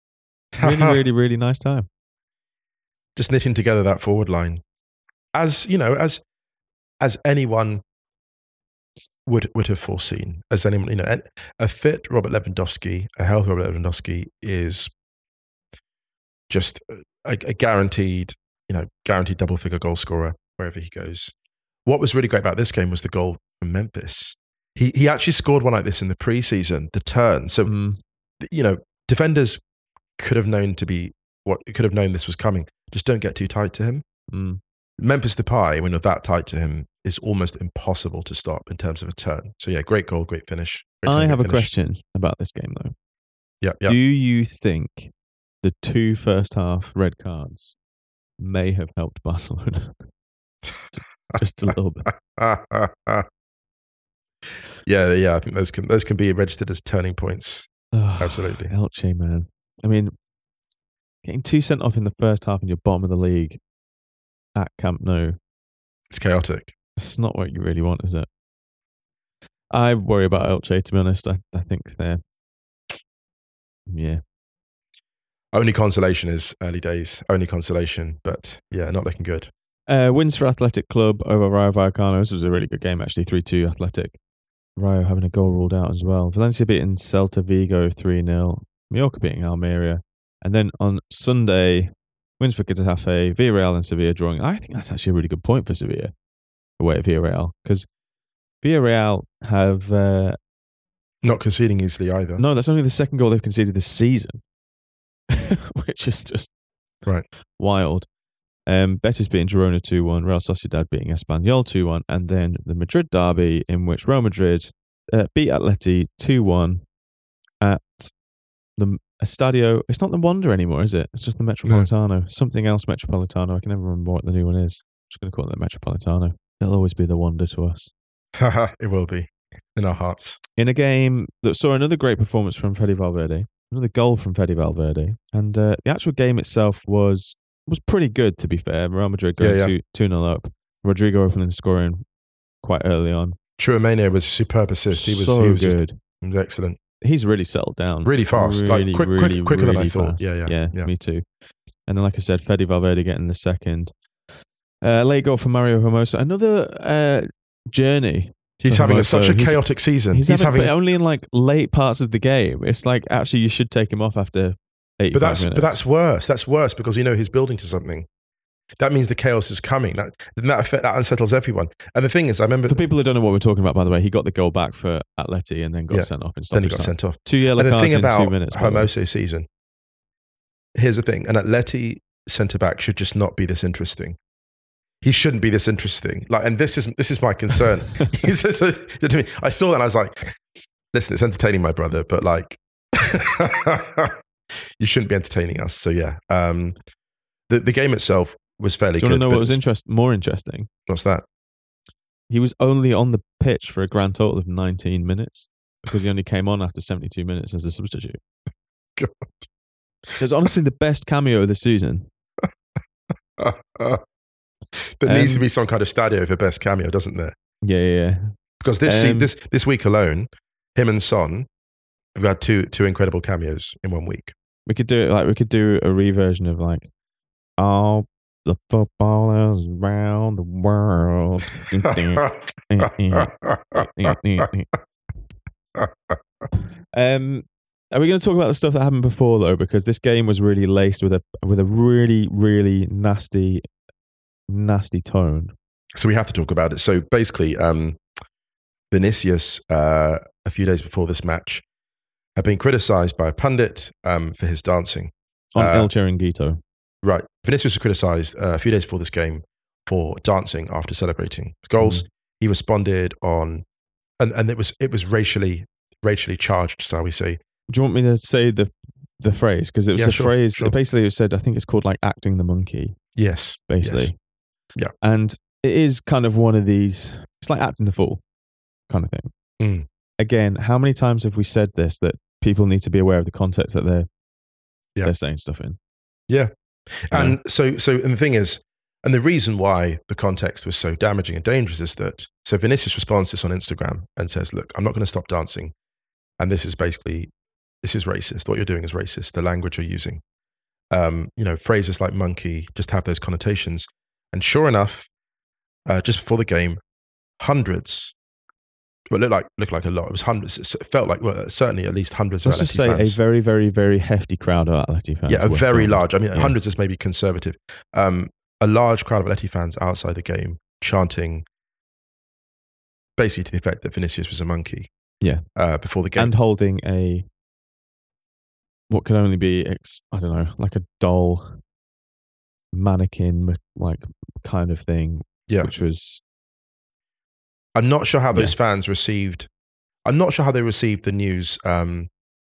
Speaker 3: Really, really, really nice time.
Speaker 2: Just knitting together that forward line. As, you know, as as anyone would would have foreseen, as anyone, you know, a, a fit Robert Lewandowski, a healthy Robert Lewandowski is just a, a guaranteed, you know, guaranteed double figure goal scorer wherever he goes. What was really great about this game was the goal from Memphis. He he actually scored one like this in the preseason, the turn. So, mm. you know, defenders could have known to be what could have known this was coming. Just don't get too tight to him.
Speaker 3: Mm.
Speaker 2: Memphis Depay, when you're that tight to him, is almost impossible to stop in terms of a turn. So yeah, great goal, great finish. Great
Speaker 3: I
Speaker 2: turn,
Speaker 3: have a
Speaker 2: finish.
Speaker 3: question about this game though.
Speaker 2: Yeah, yeah.
Speaker 3: Do you think the two first half red cards may have helped Barcelona? Just a little bit.
Speaker 2: yeah, yeah. I think those can those can be registered as turning points.
Speaker 3: Oh,
Speaker 2: Absolutely.
Speaker 3: Elche, man. I mean, getting two sent off in the first half and you're bottom of the league at Camp Nou.
Speaker 2: It's chaotic.
Speaker 3: It's not what you really want, is it? I worry about Elche, to be honest. I, I think they're... Yeah.
Speaker 2: Only consolation is early days. Only consolation. But yeah, not looking good.
Speaker 3: Uh, wins for Athletic Club over Rayo Vallecano. This was a really good game, actually. three two Athletic. Rayo having a goal ruled out as well. Valencia beating Celta Vigo three nil. Mallorca beating Almeria. And then on Sunday, wins for Getafe, Villarreal and Sevilla drawing. I think that's actually a really good point for Sevilla, away at Villarreal, because Villarreal have... Uh,
Speaker 2: Not conceding easily either.
Speaker 3: No, that's only the second goal they've conceded this season, which is just
Speaker 2: right
Speaker 3: wild. Um, Betis beating Girona two one, Real Sociedad beating Espanyol two one, and then the Madrid derby in which Real Madrid uh, beat Atleti two one at the Estadio. It's not the Wanda anymore, is it? It's just the Metropolitano. No. Something else Metropolitano. I can never remember what the new one is. I'm just going to call it the Metropolitano. It'll always be the Wanda to us.
Speaker 2: It will be. In our hearts.
Speaker 3: In a game that saw another great performance from Fede Valverde, another goal from Fede Valverde, and uh, the actual game itself was was pretty good, to be fair. Real Madrid going yeah, yeah. two nil up. Rodrigo opening scoring quite early on.
Speaker 2: Tchouameni was a superb assist. He was
Speaker 3: so
Speaker 2: he was
Speaker 3: good.
Speaker 2: Just, he was excellent.
Speaker 3: He's really settled down.
Speaker 2: Really fast.
Speaker 3: Really,
Speaker 2: like quick,
Speaker 3: really,
Speaker 2: quick, quicker
Speaker 3: really
Speaker 2: than I thought.
Speaker 3: fast.
Speaker 2: Yeah, yeah,
Speaker 3: yeah,
Speaker 2: yeah.
Speaker 3: Me too. And then, like I said, Fede Valverde getting the second. Uh, late goal for Mario Hermoso. Another uh, journey.
Speaker 2: He's having a, such a chaotic
Speaker 3: he's,
Speaker 2: season.
Speaker 3: He's,
Speaker 2: he's
Speaker 3: having,
Speaker 2: having
Speaker 3: but only in like late parts of the game. It's like actually you should take him off after eighty-five
Speaker 2: but that's,
Speaker 3: minutes.
Speaker 2: But that's worse. That's worse because you know he's building to something. That means the chaos is coming. That that affect, that unsettles everyone. And the thing is, I remember
Speaker 3: for people who don't know what we're talking about. By the way, he got the goal back for Atleti and then got yeah, sent off in stoppage
Speaker 2: Then he got
Speaker 3: time.
Speaker 2: sent off.
Speaker 3: Two yellow
Speaker 2: and the
Speaker 3: cards
Speaker 2: thing
Speaker 3: in
Speaker 2: about
Speaker 3: two minutes.
Speaker 2: Hermoso's season. Here's the thing: an Atleti centre back should just not be this interesting. He shouldn't be this interesting. Like, and this is this is my concern. He says so, to me, I saw that and I was like, listen, it's entertaining, my brother, but like, you shouldn't be entertaining us. So yeah, um, the the game itself was fairly
Speaker 3: good.
Speaker 2: good.
Speaker 3: Do you want to know what was interest, more interesting?
Speaker 2: What's that?
Speaker 3: He was only on the pitch for a grand total of nineteen minutes because he only came on after seventy-two minutes as a substitute.
Speaker 2: God.
Speaker 3: It was honestly the best cameo of the season.
Speaker 2: There
Speaker 3: um,
Speaker 2: needs to be some kind of stadio for best cameo, doesn't there?
Speaker 3: Yeah, yeah, yeah.
Speaker 2: Because this
Speaker 3: um,
Speaker 2: this this week alone, him and Son have had two two incredible cameos in one week.
Speaker 3: We could do it like we could do a reversion of like all the footballers around the world. um, are we going to talk about the stuff that happened before though? Because this game was really laced with a with a really really nasty. nasty tone.
Speaker 2: So we have to talk about it. So basically, um, Vinicius, uh, a few days before this match, had been criticised by a pundit um, for his dancing.
Speaker 3: On
Speaker 2: uh,
Speaker 3: El Chiringuito.
Speaker 2: Right. Vinicius was criticised uh, a few days before this game for dancing after celebrating his goals. Mm. He responded on, and, and it was it was racially racially charged, shall we say.
Speaker 3: Do you want me to say the the phrase? Because it was
Speaker 2: yeah,
Speaker 3: a
Speaker 2: sure,
Speaker 3: phrase,
Speaker 2: sure.
Speaker 3: basically it said, I think it's called like acting the monkey.
Speaker 2: Yes.
Speaker 3: Basically.
Speaker 2: Yes. Yeah.
Speaker 3: And it is kind of one of these, it's like acting the fool kind of thing.
Speaker 2: Mm.
Speaker 3: Again, how many times have we said this, that people need to be aware of the context that they're,
Speaker 2: yeah.
Speaker 3: they're saying stuff in?
Speaker 2: Yeah.
Speaker 3: yeah.
Speaker 2: And so, so, and the thing is, and the reason why the context was so damaging and dangerous is that, so Vinicius responds to this on Instagram and says, look, I'm not going to stop dancing. And this is basically, this is racist. What you're doing is racist. The language you're using. um, you know, phrases like monkey just have those connotations. And sure enough, uh, just before the game, hundreds, well, it looked like, looked like a lot. It was hundreds. It felt like, well, certainly at least hundreds
Speaker 3: Let's
Speaker 2: of
Speaker 3: just
Speaker 2: Atleti
Speaker 3: say
Speaker 2: fans.
Speaker 3: a very, very, very hefty crowd of Atleti fans.
Speaker 2: Yeah, a
Speaker 3: were
Speaker 2: very
Speaker 3: filmed.
Speaker 2: large. I mean,
Speaker 3: Yeah.
Speaker 2: hundreds is maybe conservative. Um, a large crowd of Atleti fans outside the game chanting basically to the effect that Vinicius was a monkey.
Speaker 3: Yeah.
Speaker 2: Uh, before the game.
Speaker 3: And holding a, what could only be, ex, I don't know, like a doll mannequin, like kind of thing.
Speaker 2: Yeah.
Speaker 3: Which was...
Speaker 2: I'm not sure how those
Speaker 3: Yeah.
Speaker 2: fans received, I'm not sure how they received the news um,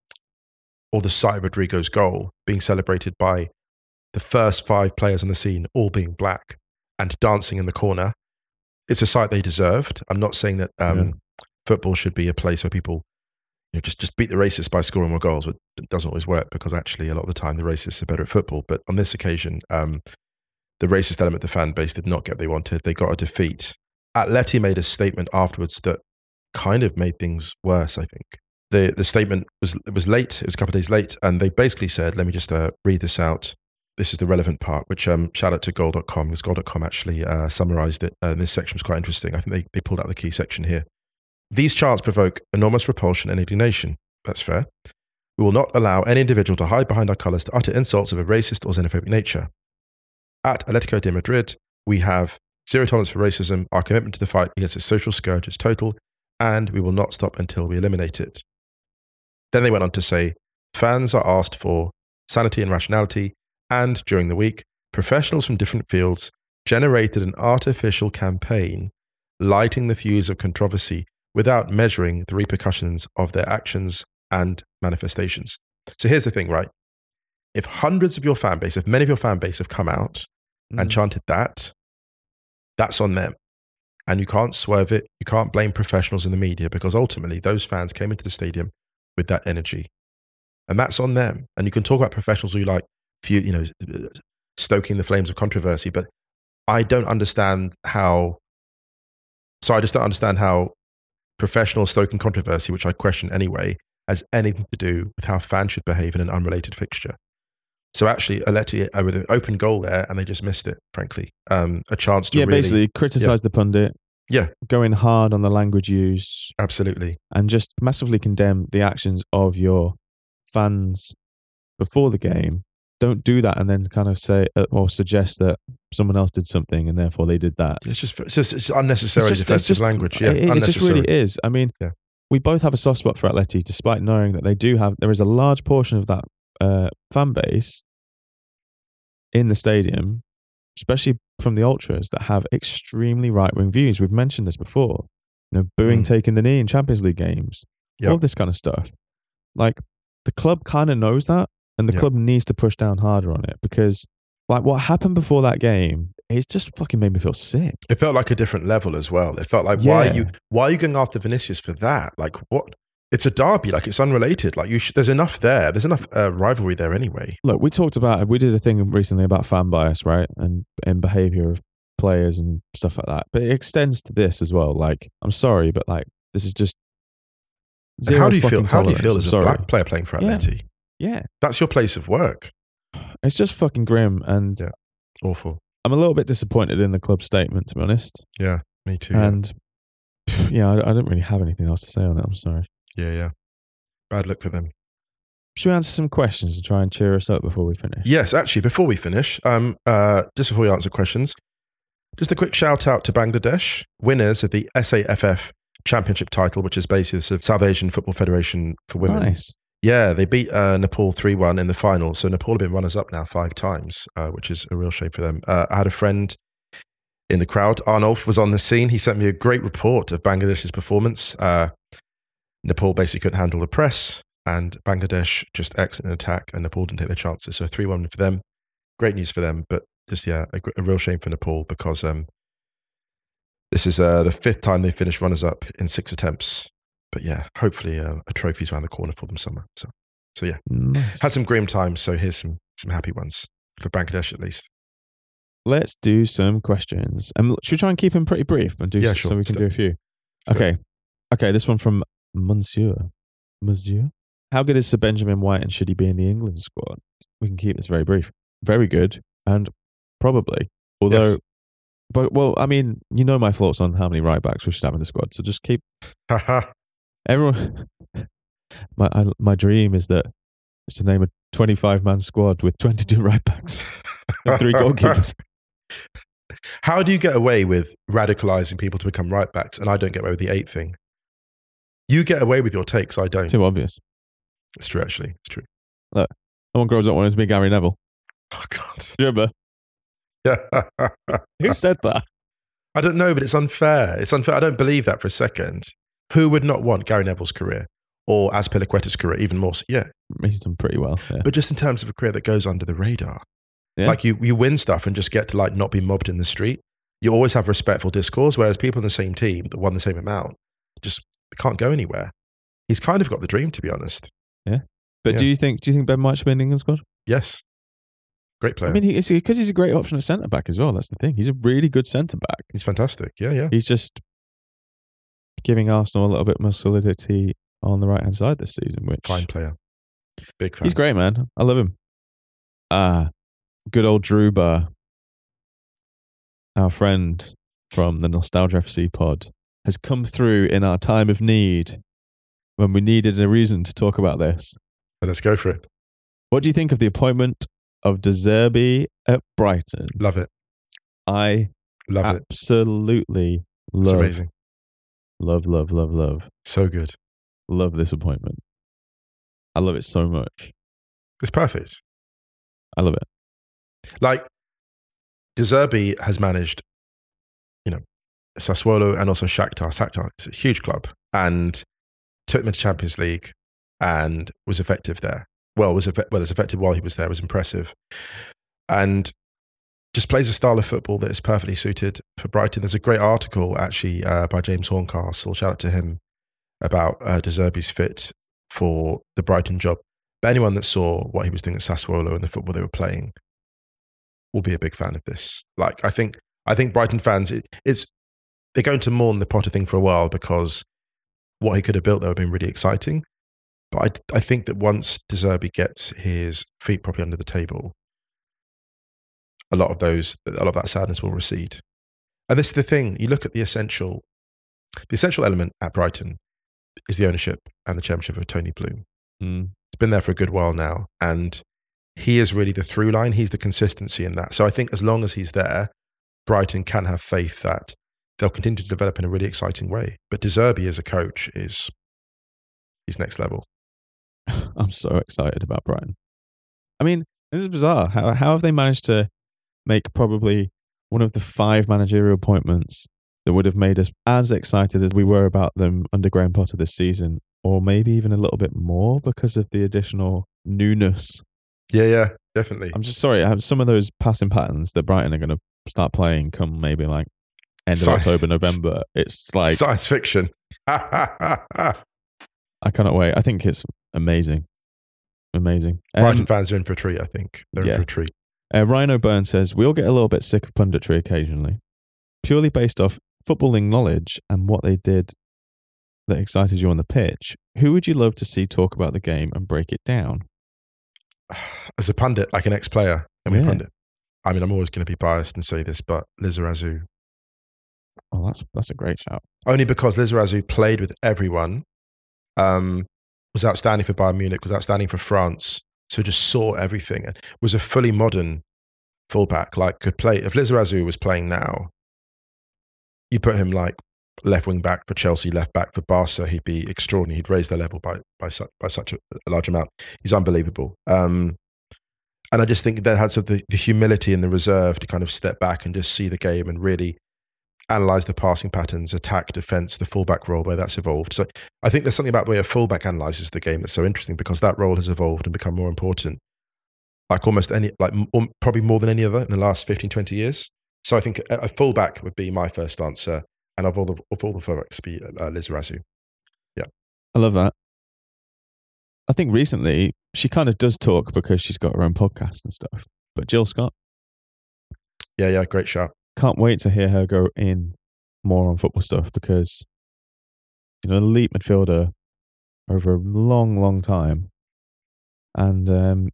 Speaker 2: or the sight of Rodrigo's goal being celebrated by the first five players on the scene all being black and dancing in the corner. It's a sight they deserved. I'm not saying that um,
Speaker 3: Yeah.
Speaker 2: football should be a place where people you know, just, just beat the racists by scoring more goals. It doesn't always work because actually a lot of the time the racists are better at football. But on this occasion, um, the racist element of the fan base did not get what they wanted. They got a defeat. Atleti made a statement afterwards that kind of made things worse, I think. The the statement was it was late, it was a couple of days late, and they basically said, let me just uh, read this out. This is the relevant part, which um, shout out to goal dot com, because goal dot com actually uh, summarised it. Uh, this section was quite interesting. I think they, they pulled out the key section here. These chants provoke enormous repulsion and indignation. That's fair. We will not allow any individual to hide behind our colours to utter insults of a racist or xenophobic nature. At Atletico de Madrid, we have zero tolerance for racism. Our commitment to the fight against this social scourge is total, and we will not stop until we eliminate it. Then they went on to say, fans are asked for sanity and rationality, and during the week, professionals from different fields generated an artificial campaign lighting the fuse of controversy without measuring the repercussions of their actions and manifestations. So here's the thing, right? If hundreds of your fan base, if many of your fan base have come out mm. and chanted that, that's on them. And you can't swerve it. You can't blame professionals in the media because ultimately those fans came into the stadium with that energy. And that's on them. And you can talk about professionals who like, you, you know, stoking the flames of controversy, but I don't understand how, so I just don't understand how professional stoking controversy, which I question anyway, has anything to do with how fans should behave in an unrelated fixture. So actually, Atleti uh, with an open goal there, and they just missed it, frankly. Um, a chance to
Speaker 3: yeah,
Speaker 2: really...
Speaker 3: basically criticise
Speaker 2: yeah.
Speaker 3: the pundit.
Speaker 2: Yeah.
Speaker 3: Going hard on the language use.
Speaker 2: Absolutely.
Speaker 3: And just massively condemn the actions of your fans before the game. Don't do that and then kind of say uh, or suggest that someone else did something and therefore they did that.
Speaker 2: It's just it's, just, it's unnecessary it's just, defensive
Speaker 3: it's just,
Speaker 2: language. Yeah,
Speaker 3: it, it just really is. I mean,
Speaker 2: yeah.
Speaker 3: we both have a soft spot for Atleti, despite knowing that they do have, there is a large portion of that uh, fan base in the stadium, especially from the ultras, that have extremely right-wing views. We've mentioned this before. You know, booing, mm. taking the knee in Champions League games, yep. all of this kind of stuff. Like, the club kind of knows that, and the yep. club needs to push down harder on it because, like, what happened before that game, it just fucking made me feel sick.
Speaker 2: It felt like a different level as well. It felt like,
Speaker 3: yeah.
Speaker 2: why are you why are you going after Vinicius for that? Like, what? It's a derby. Like, it's unrelated. Like, you should, there's enough there. There's enough uh, rivalry there anyway.
Speaker 3: Look, we talked about, we did a thing recently about fan bias, right? And, and behavior of players and stuff like that. But it extends to this as well. Like, I'm sorry, but like, this is just zero
Speaker 2: how do you feel?
Speaker 3: fucking
Speaker 2: How do you feel
Speaker 3: tolerance.
Speaker 2: as a
Speaker 3: Sorry.
Speaker 2: black player playing for Atleti?
Speaker 3: Yeah. yeah.
Speaker 2: That's your place of work.
Speaker 3: It's just fucking grim. And
Speaker 2: yeah. Awful.
Speaker 3: I'm a little bit disappointed in the club statement, to be honest.
Speaker 2: Yeah, me too.
Speaker 3: And yeah, yeah I, I don't really have anything else to say on it. I'm sorry.
Speaker 2: Yeah, yeah. Bad luck for them.
Speaker 3: Should we answer some questions and try and cheer us up before we finish?
Speaker 2: Yes, actually, before we finish, um, uh, just before we answer questions, just a quick shout out to Bangladesh, winners of the S A F F Championship title, which is basis of South Asian Football Federation for Women.
Speaker 3: Nice.
Speaker 2: Yeah, they beat uh, Nepal three one in the final. So Nepal have been runners-up now five times, uh, which is a real shame for them. Uh, I had a friend in the crowd. Arnulf was on the scene. He sent me a great report of Bangladesh's performance. Uh, Nepal basically couldn't handle the press, and Bangladesh just excellent attack, and Nepal didn't take their chances. So three one for them. Great news for them, but just, yeah, a, a real shame for Nepal because um, this is uh, the fifth time they finished runners-up in six attempts. But yeah, hopefully uh, a trophy's around the corner for them somewhere. So, so yeah,
Speaker 3: nice.
Speaker 2: Had some grim times. So here's some some happy ones for Bangladesh at least.
Speaker 3: Let's do some questions. Um, should we try and keep them pretty brief and do
Speaker 2: yeah,
Speaker 3: so,
Speaker 2: sure.
Speaker 3: so we can
Speaker 2: Let's
Speaker 3: do a few? Okay, okay. This one from Monsieur, Monsieur, How good is Sir Benjamin White, and should he be in the England squad? We can keep this very brief. Very good, and probably. Although,
Speaker 2: Yes.
Speaker 3: but well, I mean, you know my thoughts on how many right backs we should have in the squad. So just keep everyone. my I, my dream is that is to name a twenty-five man squad with twenty-two right backs and three goalkeepers.
Speaker 2: How do you get away with radicalizing people to become right backs, and I don't get away with the eight thing? You get away with your takes, I don't.
Speaker 3: Too obvious.
Speaker 2: It's true, actually. It's true.
Speaker 3: Look, no one grows up wanting to be Gary Neville.
Speaker 2: Oh, God.
Speaker 3: Do you remember?
Speaker 2: Yeah.
Speaker 3: Who said that?
Speaker 2: I don't know, but it's unfair. It's unfair. I don't believe that for a second. Who would not want Gary Neville's career or Azpilicueta's career even more so? Yeah.
Speaker 3: He's done pretty well. Yeah.
Speaker 2: But just in terms of a career that goes under the radar.
Speaker 3: Yeah.
Speaker 2: Like you, you win stuff and just get to like not be mobbed in the street. You always have respectful discourse, whereas people in the same team that won the same amount just can't go anywhere. He's kind of got the dream, to be honest.
Speaker 3: Yeah. But
Speaker 2: Yeah.
Speaker 3: do you think do you think Ben White should be in the England squad?
Speaker 2: Yes. Great player.
Speaker 3: I mean, he, it's because he's a great option at centre back as well. That's the thing. He's a really good centre back.
Speaker 2: He's fantastic. Yeah, yeah.
Speaker 3: He's just giving Arsenal a little bit more solidity on the right hand side this season. Which
Speaker 2: Fine player. Big fan.
Speaker 3: he's great, man. I love him. Ah, good old Drew Bar, our friend from the Nostalgia F C pod, has come through in our time of need when we needed a reason to talk about this.
Speaker 2: Let's go for it.
Speaker 3: What do you think of the appointment of De Zerbi at Brighton?
Speaker 2: Love it.
Speaker 3: I
Speaker 2: Love it.
Speaker 3: absolutely
Speaker 2: It's
Speaker 3: love,
Speaker 2: amazing.
Speaker 3: love, love, love, love,
Speaker 2: So good.
Speaker 3: love this appointment. I love it so much.
Speaker 2: It's perfect.
Speaker 3: I love it.
Speaker 2: Like, De Zerbi has managed, you know, Sassuolo and also Shakhtar. Shakhtar is a huge club and took them to Champions League and was effective there. Well, was effect- well, was effective while he was there, was impressive. And just plays a style of football that is perfectly suited for Brighton. There's a great article actually uh, by James Horncastle, shout out to him, about uh, De Zerbi's fit for the Brighton job. But anyone that saw what he was doing at Sassuolo and the football they were playing will be a big fan of this. Like, I think, I think Brighton fans, it, it's they're going to mourn the Potter thing for a while because what he could have built there would have been really exciting. But I, I think that once De Zerbi gets his feet properly under the table, a lot of those, a lot of that sadness will recede. And this is the thing, you look at the essential, the essential element at Brighton is the ownership and the chairmanship of Tony Bloom.
Speaker 3: Mm.
Speaker 2: It's been there for a good while now. And he is really the through line. He's the consistency in that. So I think as long as he's there, Brighton can have faith that they'll continue to develop in a really exciting way. But De Zerbi as a coach is, he's next level.
Speaker 3: I'm so excited about Brighton. I mean, this is bizarre. How how have they managed to make probably one of the five managerial appointments that would have made us as excited as we were about them under Graham Potter this season, or maybe even a little bit more because of the additional newness?
Speaker 2: Yeah, yeah, definitely.
Speaker 3: I'm just sorry. I have some of those passing patterns that Brighton are going to start playing come maybe like end of
Speaker 2: Science.
Speaker 3: October, November. It's like
Speaker 2: Science fiction.
Speaker 3: I cannot wait. I think it's amazing. Amazing.
Speaker 2: Brighton
Speaker 3: Um,
Speaker 2: fans are in for a treat, I think. They're
Speaker 3: yeah.
Speaker 2: in for a treat.
Speaker 3: Uh, Ryan O'Byrne says, we all get a little bit sick of punditry occasionally, purely based off footballing knowledge and what they did that excited you on the pitch. Who would you love to see talk about the game and break it down?
Speaker 2: As a pundit, like an ex-player, I mean
Speaker 3: Yeah.
Speaker 2: pundit. I mean, I'm always going to be biased and say this, but Lizarazu.
Speaker 3: Oh, that's that's a great shout.
Speaker 2: Only because Lizarazu played with everyone, um, was outstanding for Bayern Munich, was outstanding for France, so just saw everything and was a fully modern fullback, like could play. If Lizarazu was playing now, you put him like left wing back for Chelsea, left back for Barca, he'd be extraordinary. He'd raise their level by by such by such a, a large amount. He's unbelievable. Um, and I just think they had sort of the, the humility and the reserve to kind of step back and just see the game and really analyze the passing patterns, attack, defense, the fullback role, where that's evolved. So I think there's something about the way a fullback analyzes the game that's so interesting because that role has evolved and become more important. Like almost any, like um, probably more than any other in the last fifteen, twenty years. So I think a, a fullback would be my first answer. And of all the, of all the fullbacks, be uh, Lizarazu. Yeah.
Speaker 3: I love that. I think recently she kind of does talk because she's got her own podcast and stuff. But Jill Scott,
Speaker 2: Yeah, yeah, great shout.
Speaker 3: can't wait to hear her go in more on football stuff because, you know, the elite midfielder over a long, long time. And um,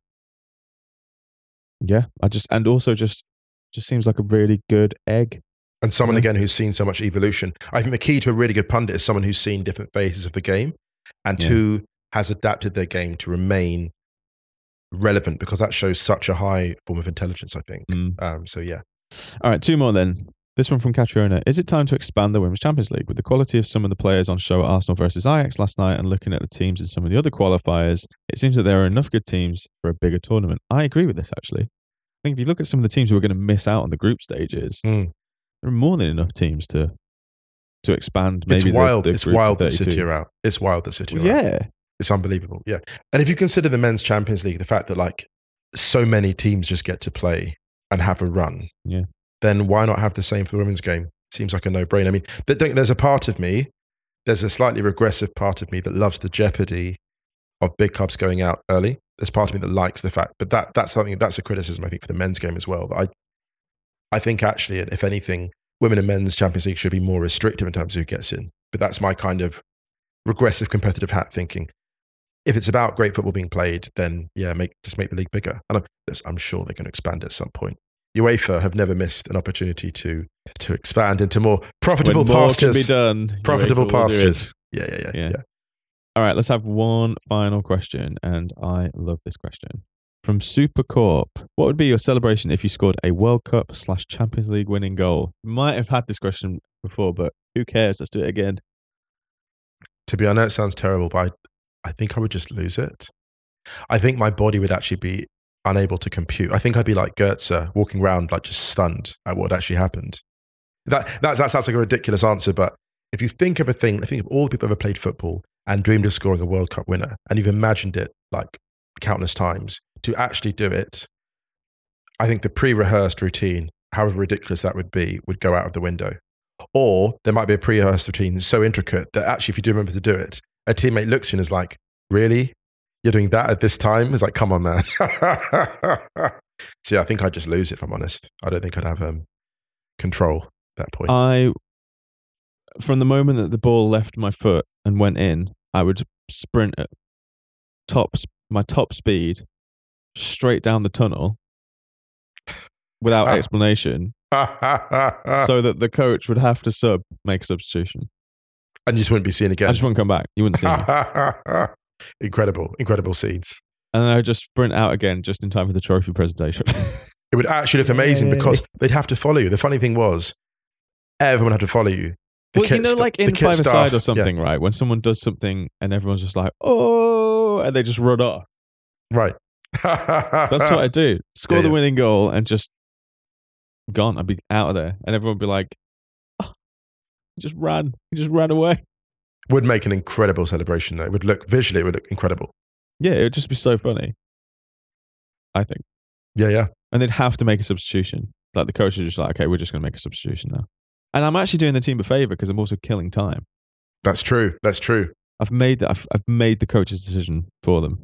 Speaker 3: yeah, I just, and also just, just seems like a really good egg.
Speaker 2: And someone,
Speaker 3: Yeah.
Speaker 2: again, who's seen so much evolution. I think the key to a really good pundit is someone who's seen different phases of the game and
Speaker 3: Yeah.
Speaker 2: who has adapted their game to remain relevant, because that shows such a high form of intelligence, I think.
Speaker 3: Mm.
Speaker 2: Um, so, yeah.
Speaker 3: All right, two more then. This one from Catriona. Is it time to expand the Women's Champions League? With the quality of some of the players on show at Arsenal versus Ajax last night and looking at the teams in some of the other qualifiers, it seems that there are enough good teams for a bigger tournament. I agree with this, actually. I think if you look at some of the teams who are going to miss out on the group stages,
Speaker 2: Mm.
Speaker 3: there are more than enough teams to to expand. Maybe
Speaker 2: It's wild.
Speaker 3: The, the
Speaker 2: it's
Speaker 3: group to
Speaker 2: wild that
Speaker 3: thirty-two.
Speaker 2: City are out. It's wild that City are
Speaker 3: Well,
Speaker 2: out.
Speaker 3: yeah.
Speaker 2: It's unbelievable. Yeah. And if you consider the Men's Champions League, the fact that like so many teams just get to play and have a run,
Speaker 3: Yeah.
Speaker 2: then why not have the same for the women's game? Seems like a no-brainer. I mean, but don't, there's a part of me, there's a slightly regressive part of me that loves the jeopardy of big clubs going out early. There's part of me that likes the fact, but that that's something, that's a criticism, I think, for the men's game as well. That I, I think actually, if anything, women and men's Champions League should be more restrictive in terms of who gets in. But that's my kind of regressive competitive hat thinking. If it's about great football being played, then yeah, make just make the league bigger. And I'm, I'm sure they can expand it at some point. UEFA have never missed an opportunity to to expand into more profitable
Speaker 3: When more
Speaker 2: pastures.
Speaker 3: can be done.
Speaker 2: Profitable
Speaker 3: UEFA will do it.
Speaker 2: pastures. Yeah, yeah, yeah,
Speaker 3: Yeah.
Speaker 2: yeah.
Speaker 3: All right, let's have one final question, and I love this question. From Supercorp, what would be your celebration if you scored a World Cup slash Champions League winning goal? Might have had this question before, but who cares? Let's do it again.
Speaker 2: To be honest, it sounds terrible, but I, I think I would just lose it. I think my body would actually be unable to compute. I think I'd be like Goetze, walking around like just stunned at what actually happened. That, that, that sounds like a ridiculous answer, but if you think of a thing, I think of all the people who ever played football and dreamed of scoring a World Cup winner, and you've imagined it like countless times, to actually do it, I think the pre-rehearsed routine, however ridiculous that would be, would go out of the window. Or there might be a pre-rehearsed routine that's so intricate that actually, if you do remember to do it, a teammate looks at you and is like, really? You're doing that at this time? It's like, come on, man. So yeah, I think I'd just lose it, if I'm honest. I don't think I'd have um, control at that point.
Speaker 3: I, from the moment that the ball left my foot and went in, I would sprint at top, my top speed straight down the tunnel without
Speaker 2: Ah.
Speaker 3: explanation, so that the coach would have to sub, make a substitution.
Speaker 2: And you just wouldn't be seen again.
Speaker 3: I just wouldn't come back. You wouldn't see me.
Speaker 2: Incredible, incredible scenes.
Speaker 3: And then I would just sprint out again just in time for the trophy presentation.
Speaker 2: It would actually look amazing
Speaker 3: Yay.
Speaker 2: because they'd have to follow you. The funny thing was, everyone had to follow you. The
Speaker 3: Well, you
Speaker 2: kit
Speaker 3: know,
Speaker 2: sta-
Speaker 3: like
Speaker 2: the
Speaker 3: in
Speaker 2: kit
Speaker 3: Five
Speaker 2: staff-
Speaker 3: Aside or
Speaker 2: yeah.
Speaker 3: something, right? When someone does something and everyone's just like, oh, and they just run off.
Speaker 2: Right.
Speaker 3: That's what I do. Score
Speaker 2: Yeah,
Speaker 3: the
Speaker 2: yeah.
Speaker 3: winning goal and just gone. I'd be out of there. And everyone would be like, oh, he just ran. He just ran away.
Speaker 2: Would make an incredible celebration though. It would look, visually, it would look incredible.
Speaker 3: Yeah, it would just be so funny. I think.
Speaker 2: Yeah, yeah.
Speaker 3: And they'd have to make a substitution. Like the coach is just like, okay, we're just going to make a substitution now. And I'm actually doing the team a favor because I'm also killing time.
Speaker 2: That's true. That's true.
Speaker 3: I've made that. I've, I've made the coach's decision for them.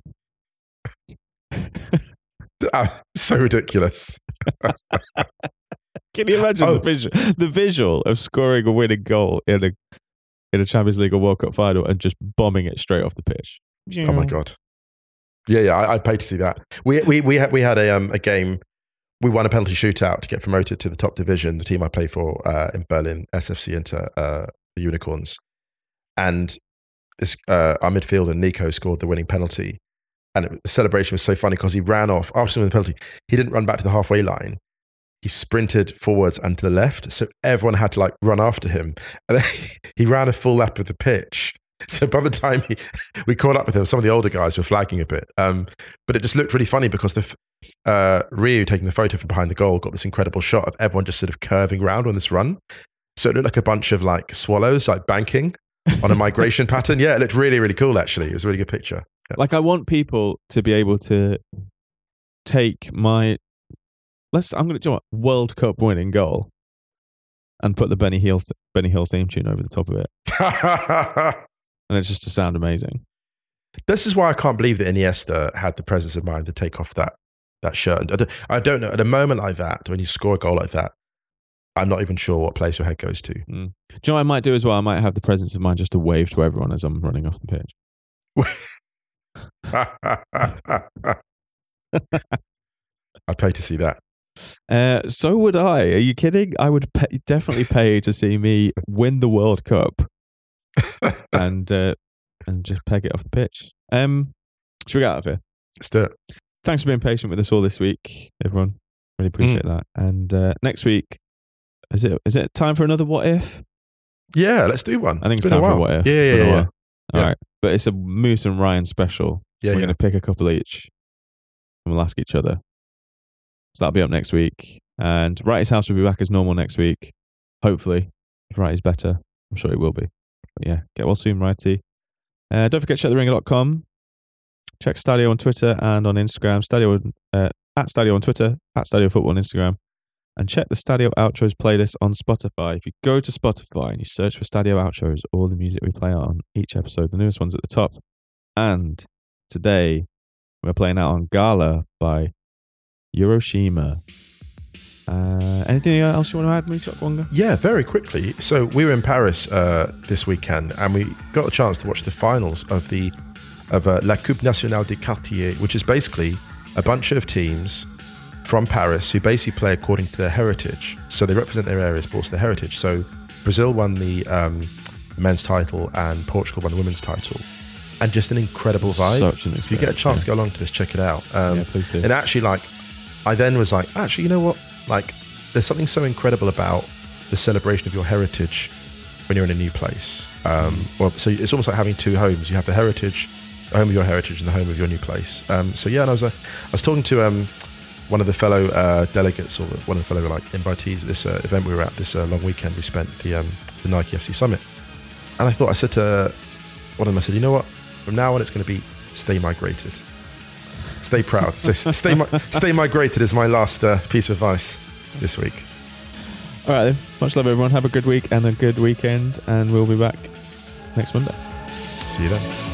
Speaker 2: Ah, so ridiculous.
Speaker 3: Can you imagine
Speaker 2: Oh.
Speaker 3: the visual, the visual of scoring a winning goal in a in a Champions League or World Cup final and just bombing it straight off the pitch?
Speaker 2: Oh my God. Yeah, yeah. I, I'd pay to see that. We we we had we had a um a game. We won a penalty shootout to get promoted to the top division. The team I play for uh, in Berlin, S F C Inter, uh, the Unicorns, and this, uh, our midfielder Nico scored the winning penalty. And it, the celebration was so funny because he ran off after scoring the penalty. He didn't run back to the halfway line. He sprinted forwards and to the left, so everyone had to like run after him. And then he ran a full lap of the pitch. So by the time he, we caught up with him, some of the older guys were flagging a bit. Um, but it just looked really funny because the uh, Ryu taking the photo from behind the goal got this incredible shot of everyone just sort of curving round on this run. So it looked like a bunch of like swallows like banking on a migration pattern. Yeah, it looked really, really cool actually. It was a really good picture. Yeah.
Speaker 3: Like I want people to be able to take my let's. I'm going to do what World Cup winning goal and put the Benny Hill th- Benny Hill theme tune over the top of it, and it's just to sound amazing.
Speaker 2: This is why I can't believe that Iniesta had the presence of mind to take off that that shirt. I don't, I don't know. At a moment like that, when you score a goal like that, I'm not even sure what place your head goes to.
Speaker 3: Mm. Do you know what I might do as well? I might have the presence of mind just to wave to everyone as I'm running off the pitch.
Speaker 2: I'd pay to see that.
Speaker 3: Uh, so would I. Are you kidding? I would pay, definitely pay to see me win the World Cup and uh, and just peg it off the pitch. Um, should we get out of here?
Speaker 2: Let's do it.
Speaker 3: Thanks for being patient with us all this week, everyone. Really appreciate mm. that. And uh, next week, is it is it time for another What If?
Speaker 2: Yeah, let's do one.
Speaker 3: I think it's, it's time for a What If.
Speaker 2: Yeah,
Speaker 3: it's
Speaker 2: yeah,
Speaker 3: been
Speaker 2: yeah.
Speaker 3: a while.
Speaker 2: yeah.
Speaker 3: All right, but it's a Moose and Ryan special.
Speaker 2: Yeah,
Speaker 3: We're
Speaker 2: yeah.
Speaker 3: going to pick a couple each, and we'll ask each other. So that'll be up next week. And Wrighty's House will be back as normal next week. Hopefully, if Wrighty's better, I'm sure he will be. But yeah, get well soon, Wrighty. Uh, don't forget to check the ringer dot com. Check Stadio on Twitter and on Instagram. Stadio uh, at Stadio on Twitter, at Stadio Football on Instagram. And check the Stadio Outros playlist on Spotify. If you go to Spotify and you search for Stadio Outros, all the music we play out on each episode, the newest one's at the top. And today, we're playing out on Gala by Hiroshima. Uh, anything else you want to add, Musa Okwonga?
Speaker 2: Yeah, very quickly. So we were in Paris uh, this weekend, and we got a chance to watch the finals of the of uh, La Coupe Nationale des Quartiers, which is basically a bunch of teams from Paris who basically play according to their heritage. So they represent their areas, but also their heritage. So Brazil won the um, men's title, and Portugal won the women's title. And just an incredible vibe.
Speaker 3: Such an
Speaker 2: if you get a chance
Speaker 3: yeah.
Speaker 2: to go along to this, check it out. Um,
Speaker 3: yeah, please do.
Speaker 2: And actually, like, I then was like, actually, you know what? Like, there's something so incredible about the celebration of your heritage when you're in a new place. Um, well, so it's almost like having two homes. You have the heritage, the home of your heritage, and the home of your new place. Um, so yeah, and I was uh, I was talking to um, one of the fellow uh, delegates, or one of the fellow like invitees at this uh, event we were at this uh, long weekend. We spent the um, the Nike F C Summit, and I thought I said to one of them, I said, you know what? From now on, it's going to be stay migrated. Stay proud. So stay stay migrated is my last uh, piece of advice this week.
Speaker 3: All right then. Much love, everyone. Have a good week and a good weekend, and we'll be back next Monday.
Speaker 2: See you then.